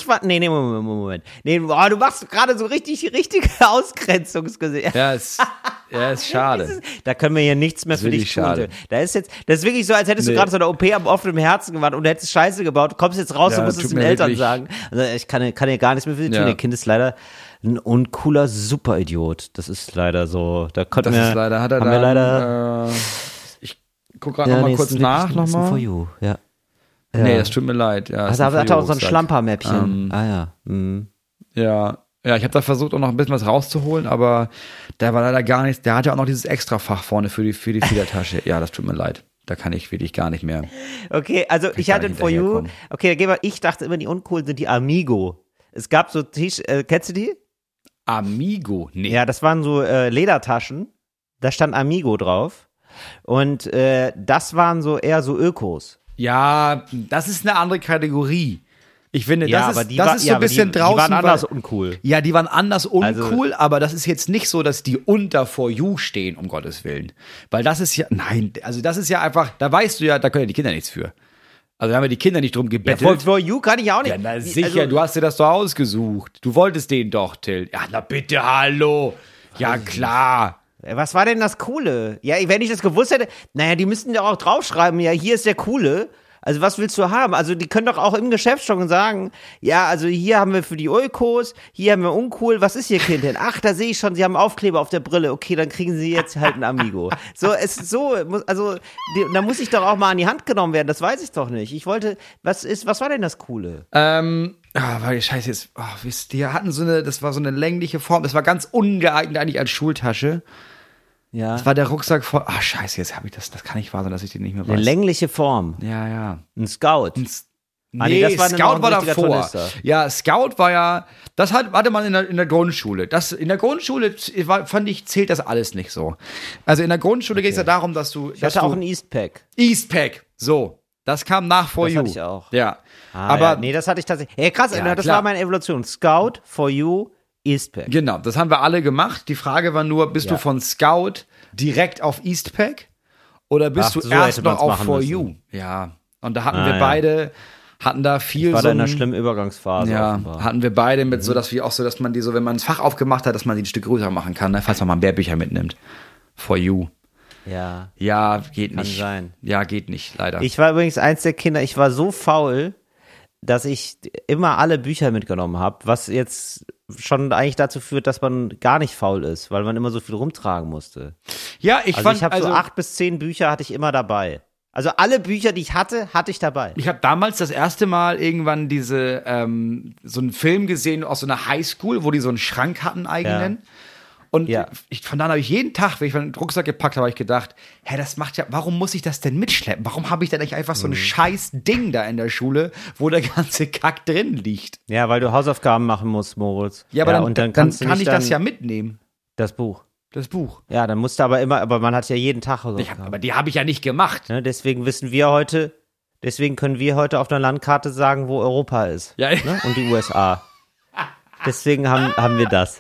[SPEAKER 3] Moment. Nee, du machst gerade so richtige Ausgrenzungsgesicht.
[SPEAKER 2] Ja, ist schade.
[SPEAKER 3] Da können wir hier nichts mehr für
[SPEAKER 2] wirklich
[SPEAKER 3] dich tun.
[SPEAKER 2] schade.
[SPEAKER 3] Das ist wirklich so, als hättest du gerade so eine OP am offenen Herzen gemacht und du hättest Scheiße gebaut. Du kommst jetzt raus
[SPEAKER 2] Ja,
[SPEAKER 3] und musst es
[SPEAKER 2] tut
[SPEAKER 3] den
[SPEAKER 2] mir
[SPEAKER 3] Eltern
[SPEAKER 2] wirklich-
[SPEAKER 3] sagen. Also ich kann hier gar nichts mehr für dich tun.
[SPEAKER 2] Ja.
[SPEAKER 3] Ihr Kind ist leider ein uncooler Superidiot. Das ist leider so. Da konnten
[SPEAKER 2] Das
[SPEAKER 3] wir,
[SPEAKER 2] ist leider, hat er
[SPEAKER 3] haben wir
[SPEAKER 2] dann,
[SPEAKER 3] leider.
[SPEAKER 2] ich gucke gerade noch mal
[SPEAKER 3] nee,
[SPEAKER 2] kurz
[SPEAKER 3] es ist
[SPEAKER 2] nach
[SPEAKER 3] wirklich ein For
[SPEAKER 2] nochmal.
[SPEAKER 3] You. Ja.
[SPEAKER 2] Nee, das tut mir leid. Ja,
[SPEAKER 3] Also
[SPEAKER 2] ist ein
[SPEAKER 3] hat er auch so ein
[SPEAKER 2] For You-Rucksack.
[SPEAKER 3] Schlampermäppchen. Ja. Mhm.
[SPEAKER 2] Ja, ich habe da versucht auch noch ein bisschen was rauszuholen, aber da war leider gar nichts. Der hat ja auch noch dieses Extrafach vorne für die Federtasche. Ja, das tut mir leid. Da kann ich wirklich gar nicht mehr.
[SPEAKER 3] Okay, also ich hatte ein
[SPEAKER 2] nicht
[SPEAKER 3] For You.
[SPEAKER 2] hinterherkommen.
[SPEAKER 3] Okay, ich dachte immer, die uncoolen sind die Amigo. Es gab so kennst du die?
[SPEAKER 2] Amigo? Nee.
[SPEAKER 3] Ja, das waren so Ledertaschen. Da stand Amigo drauf. Und das waren so eher so Ökos.
[SPEAKER 2] Ja, das ist eine andere Kategorie. Ich finde,
[SPEAKER 3] Ja,
[SPEAKER 2] das
[SPEAKER 3] aber
[SPEAKER 2] ist,
[SPEAKER 3] die
[SPEAKER 2] das
[SPEAKER 3] war-
[SPEAKER 2] ist
[SPEAKER 3] ja,
[SPEAKER 2] so ein
[SPEAKER 3] aber
[SPEAKER 2] bisschen
[SPEAKER 3] die
[SPEAKER 2] draußen.
[SPEAKER 3] waren anders
[SPEAKER 2] weil,
[SPEAKER 3] uncool.
[SPEAKER 2] ja, die waren anders uncool,
[SPEAKER 3] Also-
[SPEAKER 2] aber das ist jetzt nicht so, dass die unter For You stehen, um Gottes Willen. Weil das ist ja, nein, also das ist ja einfach, da weißt du ja, da können ja die Kinder nichts für. Also da haben wir die Kinder nicht drum
[SPEAKER 3] Ja,
[SPEAKER 2] gebettelt.
[SPEAKER 3] for You kann ich auch nicht.
[SPEAKER 2] Ja, na
[SPEAKER 3] Wie-
[SPEAKER 2] sicher,
[SPEAKER 3] also,
[SPEAKER 2] du hast dir das doch ausgesucht. Du wolltest den doch, Till. Ja, na bitte, hallo. Ja, klar.
[SPEAKER 3] Was war denn das Coole? Ja, wenn ich das gewusst hätte, naja, die müssten ja auch draufschreiben, ja, hier ist der Coole. Also was willst du haben? Also die können doch auch im Geschäft schon sagen, ja, also hier haben wir für die Ökos, hier haben wir uncool, was ist hier Kind denn? Ach, da sehe ich schon, sie haben Aufkleber auf der Brille, okay, dann kriegen sie jetzt halt ein Amigo. So, es ist so, da muss ich doch auch mal an die Hand genommen werden, das weiß ich doch nicht. Ich wollte, was war denn das Coole?
[SPEAKER 2] Weil scheiße jetzt, die hatten das war so eine längliche Form, das war ganz ungeeignet eigentlich als Schultasche.
[SPEAKER 3] Ja,
[SPEAKER 2] Das war der Rucksack von, scheiße, jetzt habe ich das kann nicht wahr sein, dass ich den nicht mehr weiß.
[SPEAKER 3] eine längliche Form,
[SPEAKER 2] Ja.
[SPEAKER 3] ein Scout.
[SPEAKER 2] Ein Nee,
[SPEAKER 3] das war
[SPEAKER 2] Scout war
[SPEAKER 3] ein richtiger
[SPEAKER 2] davor.
[SPEAKER 3] Tornister.
[SPEAKER 2] Ja, Scout war ja, hatte man in der Grundschule. In der Grundschule fand ich, zählt das alles nicht so. Also in der Grundschule geht es ja darum, dass du.
[SPEAKER 3] Ich hatte auch ein Eastpack.
[SPEAKER 2] Eastpack, so. Das kam nach For
[SPEAKER 3] Das
[SPEAKER 2] You.
[SPEAKER 3] hatte ich auch.
[SPEAKER 2] Ja.
[SPEAKER 3] Aber nee, das hatte ich tatsächlich. Hey, krass,
[SPEAKER 2] Ja,
[SPEAKER 3] das
[SPEAKER 2] klar.
[SPEAKER 3] war meine Evolution. Scout, For You, Eastpack.
[SPEAKER 2] Genau, das haben wir alle gemacht. Die Frage war nur, bist
[SPEAKER 3] Ja.
[SPEAKER 2] du von Scout direkt auf Eastpack oder bist
[SPEAKER 3] Ach,
[SPEAKER 2] du
[SPEAKER 3] so
[SPEAKER 2] erst
[SPEAKER 3] hätte
[SPEAKER 2] noch
[SPEAKER 3] man's
[SPEAKER 2] auf
[SPEAKER 3] machen
[SPEAKER 2] For
[SPEAKER 3] müssen.
[SPEAKER 2] You? Ja. Und da hatten
[SPEAKER 3] Ah,
[SPEAKER 2] wir
[SPEAKER 3] ja.
[SPEAKER 2] beide, hatten da viel
[SPEAKER 3] War
[SPEAKER 2] so
[SPEAKER 3] da in einer
[SPEAKER 2] ein-
[SPEAKER 3] schlimmen Übergangsphase.
[SPEAKER 2] Ja,
[SPEAKER 3] offenbar.
[SPEAKER 2] hatten wir beide mit so, dass wir auch so, dass man die so, wenn man ein Fach aufgemacht hat, dass man die ein Stück größer machen kann, ne? Falls man mal mehr Bücher mitnimmt. For You.
[SPEAKER 3] Ja.
[SPEAKER 2] Ja, geht
[SPEAKER 3] Kann
[SPEAKER 2] nicht.
[SPEAKER 3] sein.
[SPEAKER 2] Ja, geht nicht, leider.
[SPEAKER 3] Ich war übrigens eins der Kinder, ich war so faul, dass ich immer alle Bücher mitgenommen habe, was jetzt schon eigentlich dazu führt, dass man gar nicht faul ist, weil man immer so viel rumtragen musste.
[SPEAKER 2] ja, ich
[SPEAKER 3] Also
[SPEAKER 2] fand,
[SPEAKER 3] ich habe so 8 bis 10 Bücher hatte ich immer dabei. Also alle Bücher, die ich hatte ich dabei.
[SPEAKER 2] ich habe damals das erste Mal irgendwann so einen Film gesehen aus so einer Highschool, wo die so einen Schrank hatten eigenen. Und
[SPEAKER 3] Ja.
[SPEAKER 2] von dann habe ich jeden Tag, wenn ich meinen Rucksack gepackt habe, habe ich gedacht, hä, das macht ja, warum muss ich das denn mitschleppen? Warum habe ich denn nicht einfach so ein scheiß Ding da in der Schule, wo der ganze Kack drin liegt?
[SPEAKER 3] Ja, weil du Hausaufgaben machen musst, Moritz.
[SPEAKER 2] Ja, aber
[SPEAKER 3] und dann
[SPEAKER 2] kann
[SPEAKER 3] kannst du
[SPEAKER 2] ich
[SPEAKER 3] nicht
[SPEAKER 2] das ja mitnehmen,
[SPEAKER 3] das Buch.
[SPEAKER 2] das Buch.
[SPEAKER 3] Ja, dann musst du aber man hat ja jeden Tag Hausaufgaben.
[SPEAKER 2] Aber die habe ich ja nicht gemacht.
[SPEAKER 3] Ne, deswegen können wir heute auf einer Landkarte sagen, wo Europa ist.
[SPEAKER 2] Ja.
[SPEAKER 3] Ne? Und die USA. Deswegen haben wir das.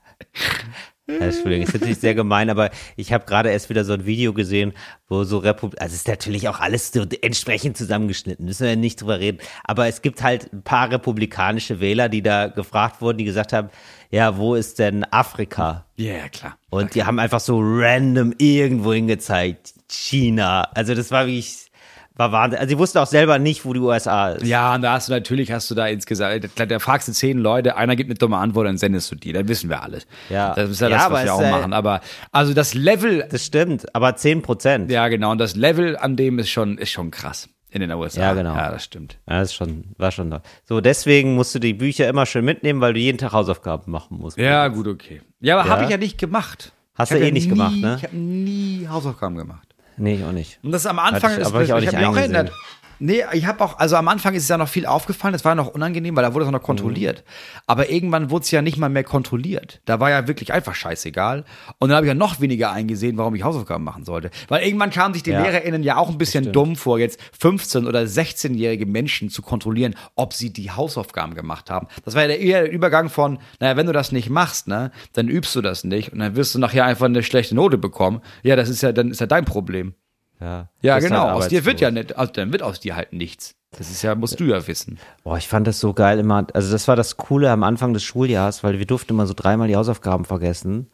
[SPEAKER 3] Ja, Entschuldigung, ist natürlich sehr gemein, aber ich habe gerade erst wieder so ein Video gesehen, wo so also es ist natürlich auch alles so entsprechend zusammengeschnitten, müssen wir ja nicht drüber reden, aber es gibt halt ein paar republikanische Wähler, die da gefragt wurden, die gesagt haben, ja, wo ist denn Afrika?
[SPEAKER 2] Ja, klar.
[SPEAKER 3] Und die haben einfach so random irgendwo hingezeigt, China, also das war Wahnsinn. Also sie wussten auch selber nicht, wo die USA ist.
[SPEAKER 2] Ja, und da hast du da insgesamt, da fragst du 10 Leute, einer gibt eine dumme Antwort, dann sendest du die, dann wissen wir alles.
[SPEAKER 3] Ja.
[SPEAKER 2] Das ist ja
[SPEAKER 3] Ja,
[SPEAKER 2] das,
[SPEAKER 3] aber
[SPEAKER 2] was wir
[SPEAKER 3] es
[SPEAKER 2] auch
[SPEAKER 3] ist,
[SPEAKER 2] machen. Aber, also das Level,
[SPEAKER 3] Das stimmt, aber 10%.
[SPEAKER 2] ja genau, und das Level an dem ist schon krass in den USA.
[SPEAKER 3] Ja, genau.
[SPEAKER 2] Ja, das stimmt.
[SPEAKER 3] Ja, war schon da. So, deswegen musst du die Bücher immer schön mitnehmen, weil du jeden Tag Hausaufgaben machen musst.
[SPEAKER 2] Ja, gut, okay. Ja, aber
[SPEAKER 3] Ja?
[SPEAKER 2] habe ich ja nicht gemacht.
[SPEAKER 3] Hast
[SPEAKER 2] Ich
[SPEAKER 3] du
[SPEAKER 2] hab
[SPEAKER 3] eh nicht gemacht, ne?
[SPEAKER 2] Ich habe nie Hausaufgaben gemacht.
[SPEAKER 3] Nee, ich auch nicht.
[SPEAKER 2] Und das am Anfang
[SPEAKER 3] Hatte ich-
[SPEAKER 2] ist,
[SPEAKER 3] aber hab ich auch
[SPEAKER 2] ich
[SPEAKER 3] nicht
[SPEAKER 2] habe mich auch
[SPEAKER 3] eingesehen.
[SPEAKER 2] erinnert. Nee, ich habe auch, also am Anfang ist es ja noch viel aufgefallen, das war ja noch unangenehm, weil da wurde es auch noch kontrolliert. Aber irgendwann wurde es ja nicht mal mehr kontrolliert. Da war ja wirklich einfach scheißegal. Und dann habe ich ja noch weniger eingesehen, warum ich Hausaufgaben machen sollte. Weil irgendwann kamen sich die
[SPEAKER 3] Ja.
[SPEAKER 2] LehrerInnen ja auch ein bisschen dumm vor, jetzt 15- oder 16-jährige Menschen zu kontrollieren, ob sie die Hausaufgaben gemacht haben. Das war ja der Übergang von, naja, wenn du das nicht machst, ne, dann übst du das nicht und dann wirst du nachher einfach eine schlechte Note bekommen. Ja, dann ist ja dein Problem.
[SPEAKER 3] Ja,
[SPEAKER 2] Ja,
[SPEAKER 3] bist
[SPEAKER 2] genau.
[SPEAKER 3] halt
[SPEAKER 2] Aus dir wird ja
[SPEAKER 3] arbeitslos.
[SPEAKER 2] nicht, also dann wird aus dir halt nichts. Das ist ja, musst du ja wissen.
[SPEAKER 3] Boah, ich fand das so geil immer. Also das war das Coole am Anfang des Schuljahres, weil wir durften immer so 3-mal die Hausaufgaben vergessen.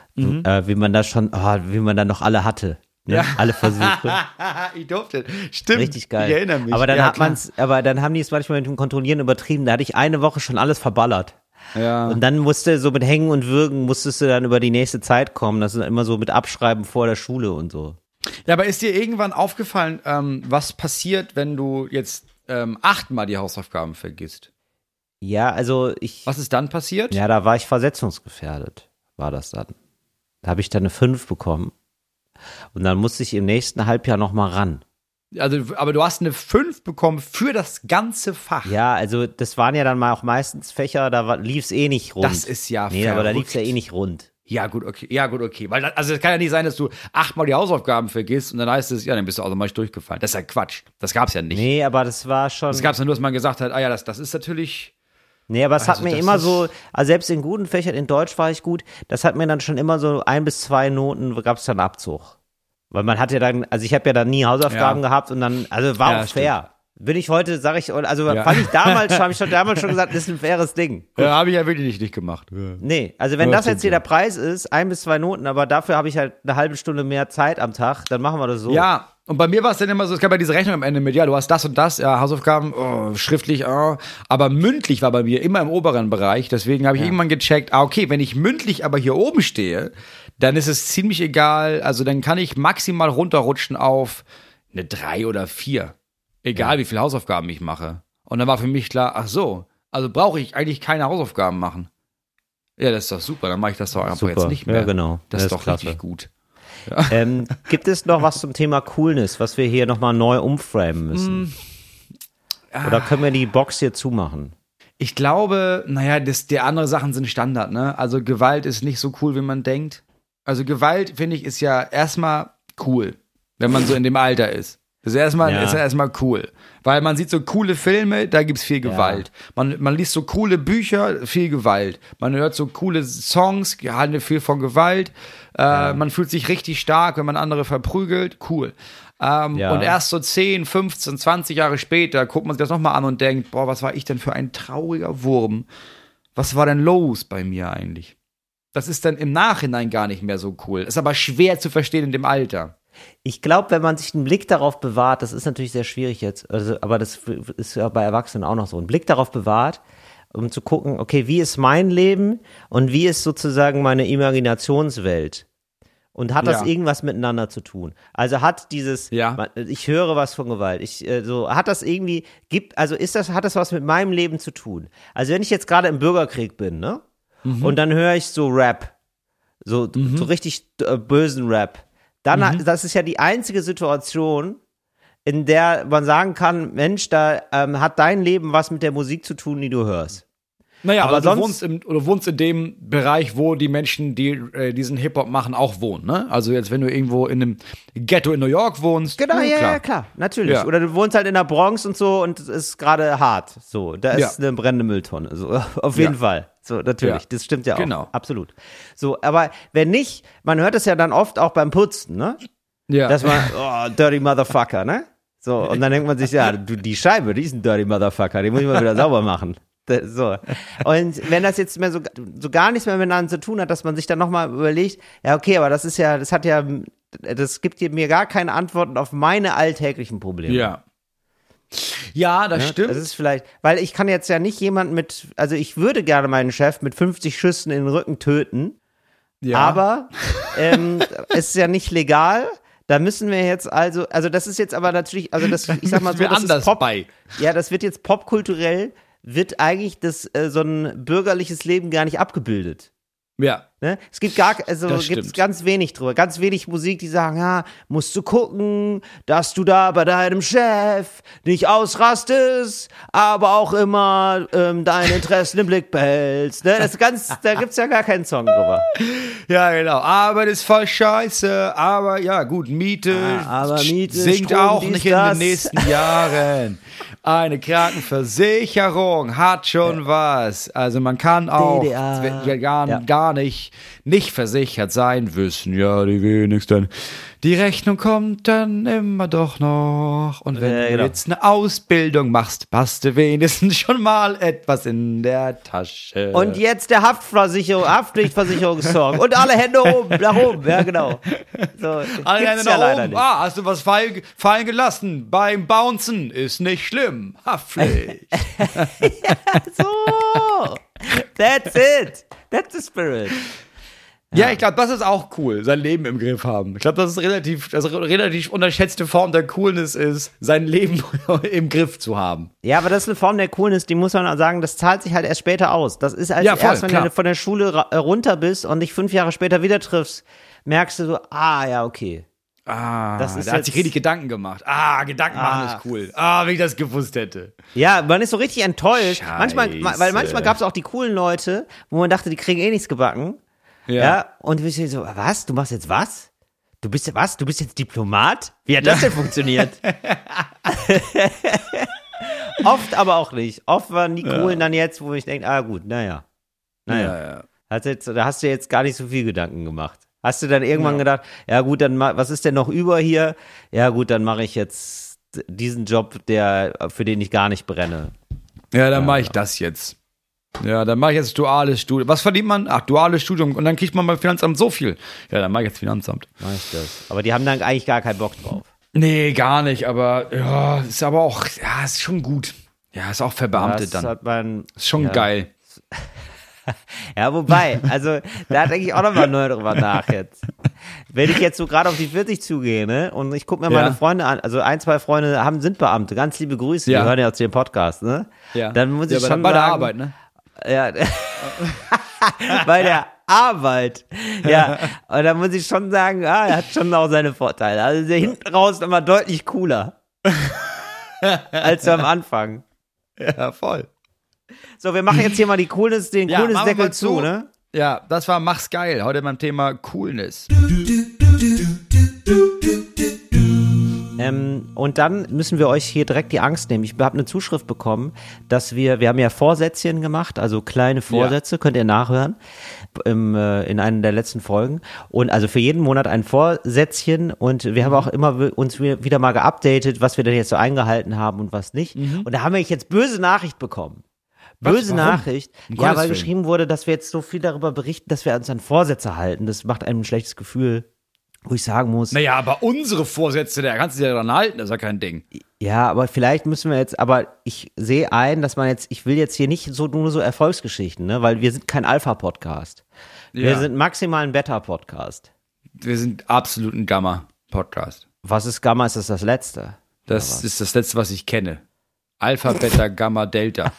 [SPEAKER 3] Wie man da noch alle hatte. Ne?
[SPEAKER 2] Ja.
[SPEAKER 3] Alle Versuche.
[SPEAKER 2] Ich durfte. Stimmt.
[SPEAKER 3] Richtig geil.
[SPEAKER 2] Ich erinnere mich.
[SPEAKER 3] Aber dann
[SPEAKER 2] ja,
[SPEAKER 3] dann haben die es manchmal mit dem Kontrollieren übertrieben. Da hatte ich eine Woche schon alles verballert.
[SPEAKER 2] Ja.
[SPEAKER 3] Und dann musste so mit Hängen und Würgen musstest du dann über die nächste Zeit kommen. Das ist immer so mit Abschreiben vor der Schule und so.
[SPEAKER 2] Ja, aber ist dir irgendwann aufgefallen, was passiert, wenn du jetzt 8-mal die Hausaufgaben vergisst?
[SPEAKER 3] Ja, also
[SPEAKER 2] Was ist dann passiert?
[SPEAKER 3] ja, da war ich versetzungsgefährdet, war das dann. Da habe ich dann eine 5 bekommen. Und dann musste ich im nächsten Halbjahr nochmal ran.
[SPEAKER 2] Also, aber du hast eine 5 bekommen für das ganze Fach.
[SPEAKER 3] Ja, also das waren ja dann mal auch meistens Fächer, da lief es eh nicht rund.
[SPEAKER 2] Das ist ja
[SPEAKER 3] Nee, aber da
[SPEAKER 2] verrückt.
[SPEAKER 3] lief es ja eh nicht rund.
[SPEAKER 2] Ja, gut, okay. Ja, gut, okay. Weil also es kann ja nicht sein, dass du 8-mal die Hausaufgaben vergisst und dann heißt es, ja, dann bist du automatisch durchgefallen. Das ist ja Quatsch. Das gab's ja nicht.
[SPEAKER 3] Nee, aber das war schon.
[SPEAKER 2] Das gab's ja nur, dass man gesagt hat, ah ja, das ist natürlich.
[SPEAKER 3] Nee, aber es hat
[SPEAKER 2] Also
[SPEAKER 3] mir
[SPEAKER 2] das
[SPEAKER 3] immer
[SPEAKER 2] ist-
[SPEAKER 3] so, also selbst in guten Fächern, in Deutsch war ich gut, das hat mir dann schon immer so 1 bis 2 Noten, gab es dann Abzug. Weil man hat ja dann, also ich habe ja dann nie Hausaufgaben
[SPEAKER 2] Ja.
[SPEAKER 3] gehabt und dann, also war
[SPEAKER 2] Ja,
[SPEAKER 3] auch fair. Bin ich heute, sage ich, also
[SPEAKER 2] Ja.
[SPEAKER 3] fand ich damals, habe ich schon damals schon gesagt, das ist ein faires Ding.
[SPEAKER 2] Ja, habe ich ja wirklich nicht gemacht. Ja.
[SPEAKER 3] Nee, also wenn
[SPEAKER 2] Ja,
[SPEAKER 3] das
[SPEAKER 2] stimmt,
[SPEAKER 3] jetzt hier
[SPEAKER 2] ja.
[SPEAKER 3] der Preis ist, 1 bis 2 Noten, aber dafür habe ich halt eine halbe Stunde mehr Zeit am Tag, dann machen wir das so.
[SPEAKER 2] Ja, und bei mir war es dann immer so, es gab ja diese Rechnung am Ende mit, ja, du hast das und das, ja, Hausaufgaben, schriftlich, aber mündlich war bei mir immer im oberen Bereich, deswegen habe ich irgendwann gecheckt, okay, wenn ich mündlich aber hier oben stehe, dann ist es ziemlich egal, also dann kann ich maximal runterrutschen auf eine 3 oder 4, egal wie viele Hausaufgaben ich mache. Und dann war für mich klar, ach so, also brauche ich eigentlich keine Hausaufgaben machen. Ja, das ist doch super, dann mache ich das doch einfach
[SPEAKER 3] Super.
[SPEAKER 2] jetzt nicht mehr.
[SPEAKER 3] Ja, genau.
[SPEAKER 2] Das ist
[SPEAKER 3] Das
[SPEAKER 2] doch
[SPEAKER 3] ist klasse.
[SPEAKER 2] richtig gut.
[SPEAKER 3] Gibt es noch was zum Thema Coolness, was wir hier nochmal neu umframen müssen? Oder können wir die Box hier zumachen?
[SPEAKER 2] Ich glaube, die andere Sachen sind Standard, ne? Also Gewalt ist nicht so cool, wie man denkt. Also Gewalt, finde ich, ist ja erstmal cool, wenn man so in dem Alter ist. Das ist erstmal cool. Weil man sieht so coole Filme, da gibt's viel Gewalt. Man liest so coole Bücher, viel Gewalt. Man hört so coole Songs, handelt viel von Gewalt. Man fühlt sich richtig stark, wenn man andere verprügelt. Cool. Und erst so 10, 15, 20 Jahre später guckt man sich das nochmal an und denkt, boah, was war ich denn für ein trauriger Wurm? Was war denn los bei mir eigentlich? Das ist dann im Nachhinein gar nicht mehr so cool. Ist aber schwer zu verstehen in dem Alter.
[SPEAKER 3] Ich glaube, wenn man sich einen Blick darauf bewahrt, das ist natürlich sehr schwierig jetzt, aber das ist ja bei Erwachsenen auch noch so, einen Blick darauf bewahrt, um zu gucken, okay, wie ist mein Leben und wie ist sozusagen meine Imaginationswelt? Und hat das irgendwas miteinander zu tun? Also hat ich höre was von Gewalt, hat das irgendwie, hat das was mit meinem Leben zu tun? Also wenn ich jetzt gerade im Bürgerkrieg bin, ne? Und dann höre ich so Rap, so richtig bösen Rap, dann, das ist ja die einzige Situation, in der man sagen kann, Mensch, da hat dein Leben was mit der Musik zu tun, die du hörst.
[SPEAKER 2] Naja, aber du wohnst in dem Bereich, wo die Menschen, die diesen Hip-Hop machen, auch wohnen, ne? Also jetzt, wenn du irgendwo in einem Ghetto in New York wohnst.
[SPEAKER 3] Genau, klar, natürlich. Ja. Oder du wohnst halt in der Bronx und so und es ist gerade hart. So, da ist eine brennende Mülltonne. So, auf jeden Fall. So, natürlich. Das stimmt ja auch. Genau. Absolut. So, aber wenn nicht, man hört es ja dann oft auch beim Putzen, ne? Ja. Dass man, dirty Motherfucker, ne? So, und dann denkt man sich, die Scheibe, die ist ein dirty Motherfucker, die muss ich mal wieder sauber machen. So. Und wenn das jetzt mehr so gar nichts mehr miteinander zu tun hat, dass man sich dann nochmal überlegt, ja, okay, aber das gibt mir gar keine Antworten auf meine alltäglichen Probleme.
[SPEAKER 2] Ja. Ja, das stimmt.
[SPEAKER 3] Das ist vielleicht, weil ich kann jetzt ja nicht jemanden also ich würde gerne meinen Chef mit 50 Schüssen in den Rücken töten, aber es ist ja nicht legal. Da müssen wir jetzt also das ist jetzt aber natürlich, also das, ich sag mal so, das ist das wird jetzt popkulturell, wird eigentlich so ein bürgerliches Leben gar nicht abgebildet.
[SPEAKER 2] Ja.
[SPEAKER 3] Ne? Es gibt gibt's ganz wenig drüber. Ganz wenig Musik, die sagen, musst du gucken, dass du da bei deinem Chef nicht ausrastest, aber auch immer deine Interessen im Blick behältst. Ne? Da gibt's ja gar keinen Song drüber.
[SPEAKER 2] Ja, genau. Arbeit ist voll scheiße, aber ja, gut, Miete sinkt
[SPEAKER 3] Strom,
[SPEAKER 2] auch nicht in den nächsten Jahren. Eine Krankenversicherung hat schon was. Also man kann auch gar nicht versichert sein, wissen ja die wenigsten. Die Rechnung kommt dann immer doch noch. Und wenn du jetzt eine Ausbildung machst, hast du wenigstens schon mal etwas in der Tasche.
[SPEAKER 3] Und jetzt der Haftpflichtversicherungssong. Und alle Hände oben, nach oben. Ja, genau. So,
[SPEAKER 2] alle Hände nach oben. Hast du was fallen gelassen? Beim Bouncen ist nicht schlimm. Haftpflicht.
[SPEAKER 3] So. That's it. That's the spirit.
[SPEAKER 2] Ja, ich glaube, das ist auch cool, sein Leben im Griff haben. Ich glaube, das ist relativ unterschätzte Form der Coolness ist, sein Leben im Griff zu haben.
[SPEAKER 3] Ja, aber das ist eine Form der Coolness, die muss man sagen, das zahlt sich halt erst später aus. Das ist erst, wenn du von der Schule runter bist und dich 5 Jahre später wieder triffst, merkst du so, ja, okay.
[SPEAKER 2] Das ist hat sich richtig Gedanken gemacht. Gedanken machen ist cool. Wenn ich das gewusst hätte.
[SPEAKER 3] Ja, man ist so richtig enttäuscht. Manchmal gab es auch die coolen Leute, wo man dachte, die kriegen eh nichts gebacken. Ja, und du bist so, was? Du machst jetzt was? Du bist jetzt Diplomat? Wie hat das denn funktioniert? Oft aber auch nicht. Oft waren die Coolen dann jetzt, wo ich denke, gut, naja. Da hast du jetzt gar nicht so viel Gedanken gemacht. Hast du dann irgendwann gedacht, ja gut, dann was ist denn noch über hier? Ja gut, dann mache ich jetzt diesen Job, für den ich gar nicht brenne.
[SPEAKER 2] Ja, dann mache ich das jetzt. Ja, dann mache ich jetzt duales Studium. Was verdient man? Duales Studium. Und dann kriegt man beim Finanzamt so viel. Ja, dann mache ich jetzt Finanzamt.
[SPEAKER 3] Mach ich das. Aber die haben dann eigentlich gar keinen Bock drauf.
[SPEAKER 2] Nee, gar nicht. Aber ja, ist aber auch, ist schon gut. Ja, ist auch verbeamtet dann. Ist schon geil.
[SPEAKER 3] Ja, wobei, also da denke ich auch nochmal neu drüber nach jetzt. Wenn ich jetzt so gerade auf die 40 zugehe, ne, und ich gucke mir meine Freunde an, also 1, 2 Freunde sind Beamte, ganz liebe Grüße, die hören ja zu dem Podcast, ne? Ja. Dann muss ich schon sagen, bei der Arbeit, ne? Ja, bei der Arbeit. Ja, und da muss ich schon sagen, er hat schon auch seine Vorteile. Also der hinten raus ist immer deutlich cooler. als am Anfang.
[SPEAKER 2] Ja, voll.
[SPEAKER 3] So, wir machen jetzt hier mal den
[SPEAKER 2] machen wir
[SPEAKER 3] Coolness-Deckel
[SPEAKER 2] mal
[SPEAKER 3] zu, ne?
[SPEAKER 2] Ja, das war Mach's geil. Heute beim Thema Coolness.
[SPEAKER 3] Und dann müssen wir euch hier direkt die Angst nehmen. Ich habe eine Zuschrift bekommen, dass wir haben ja Vorsätzchen gemacht, also kleine Vorsätze, könnt ihr nachhören in einer der letzten Folgen. Und also für jeden Monat ein Vorsätzchen und wir haben auch immer uns wieder mal geupdatet, was wir denn jetzt so eingehalten haben und was nicht. Und da haben wir jetzt böse Nachricht bekommen. Böse Nachricht, ja, weil geschrieben wurde, dass wir jetzt so viel darüber berichten, dass wir uns an Vorsätze halten. Das macht einem ein schlechtes Gefühl. Wo ich sagen muss.
[SPEAKER 2] Naja, aber unsere Vorsätze, da kannst du dich ja dran halten, das ist ja kein Ding.
[SPEAKER 3] Ja, aber vielleicht müssen wir jetzt, aber ich sehe ein, dass man jetzt, ich will jetzt hier nicht nur so Erfolgsgeschichten, ne, weil wir sind kein Alpha-Podcast. Wir sind maximal ein Beta-Podcast.
[SPEAKER 2] Wir sind absolut ein Gamma-Podcast.
[SPEAKER 3] Was ist Gamma? Ist das Letzte?
[SPEAKER 2] Das ist das Letzte, was ich kenne. Alpha, Beta, Gamma, Delta.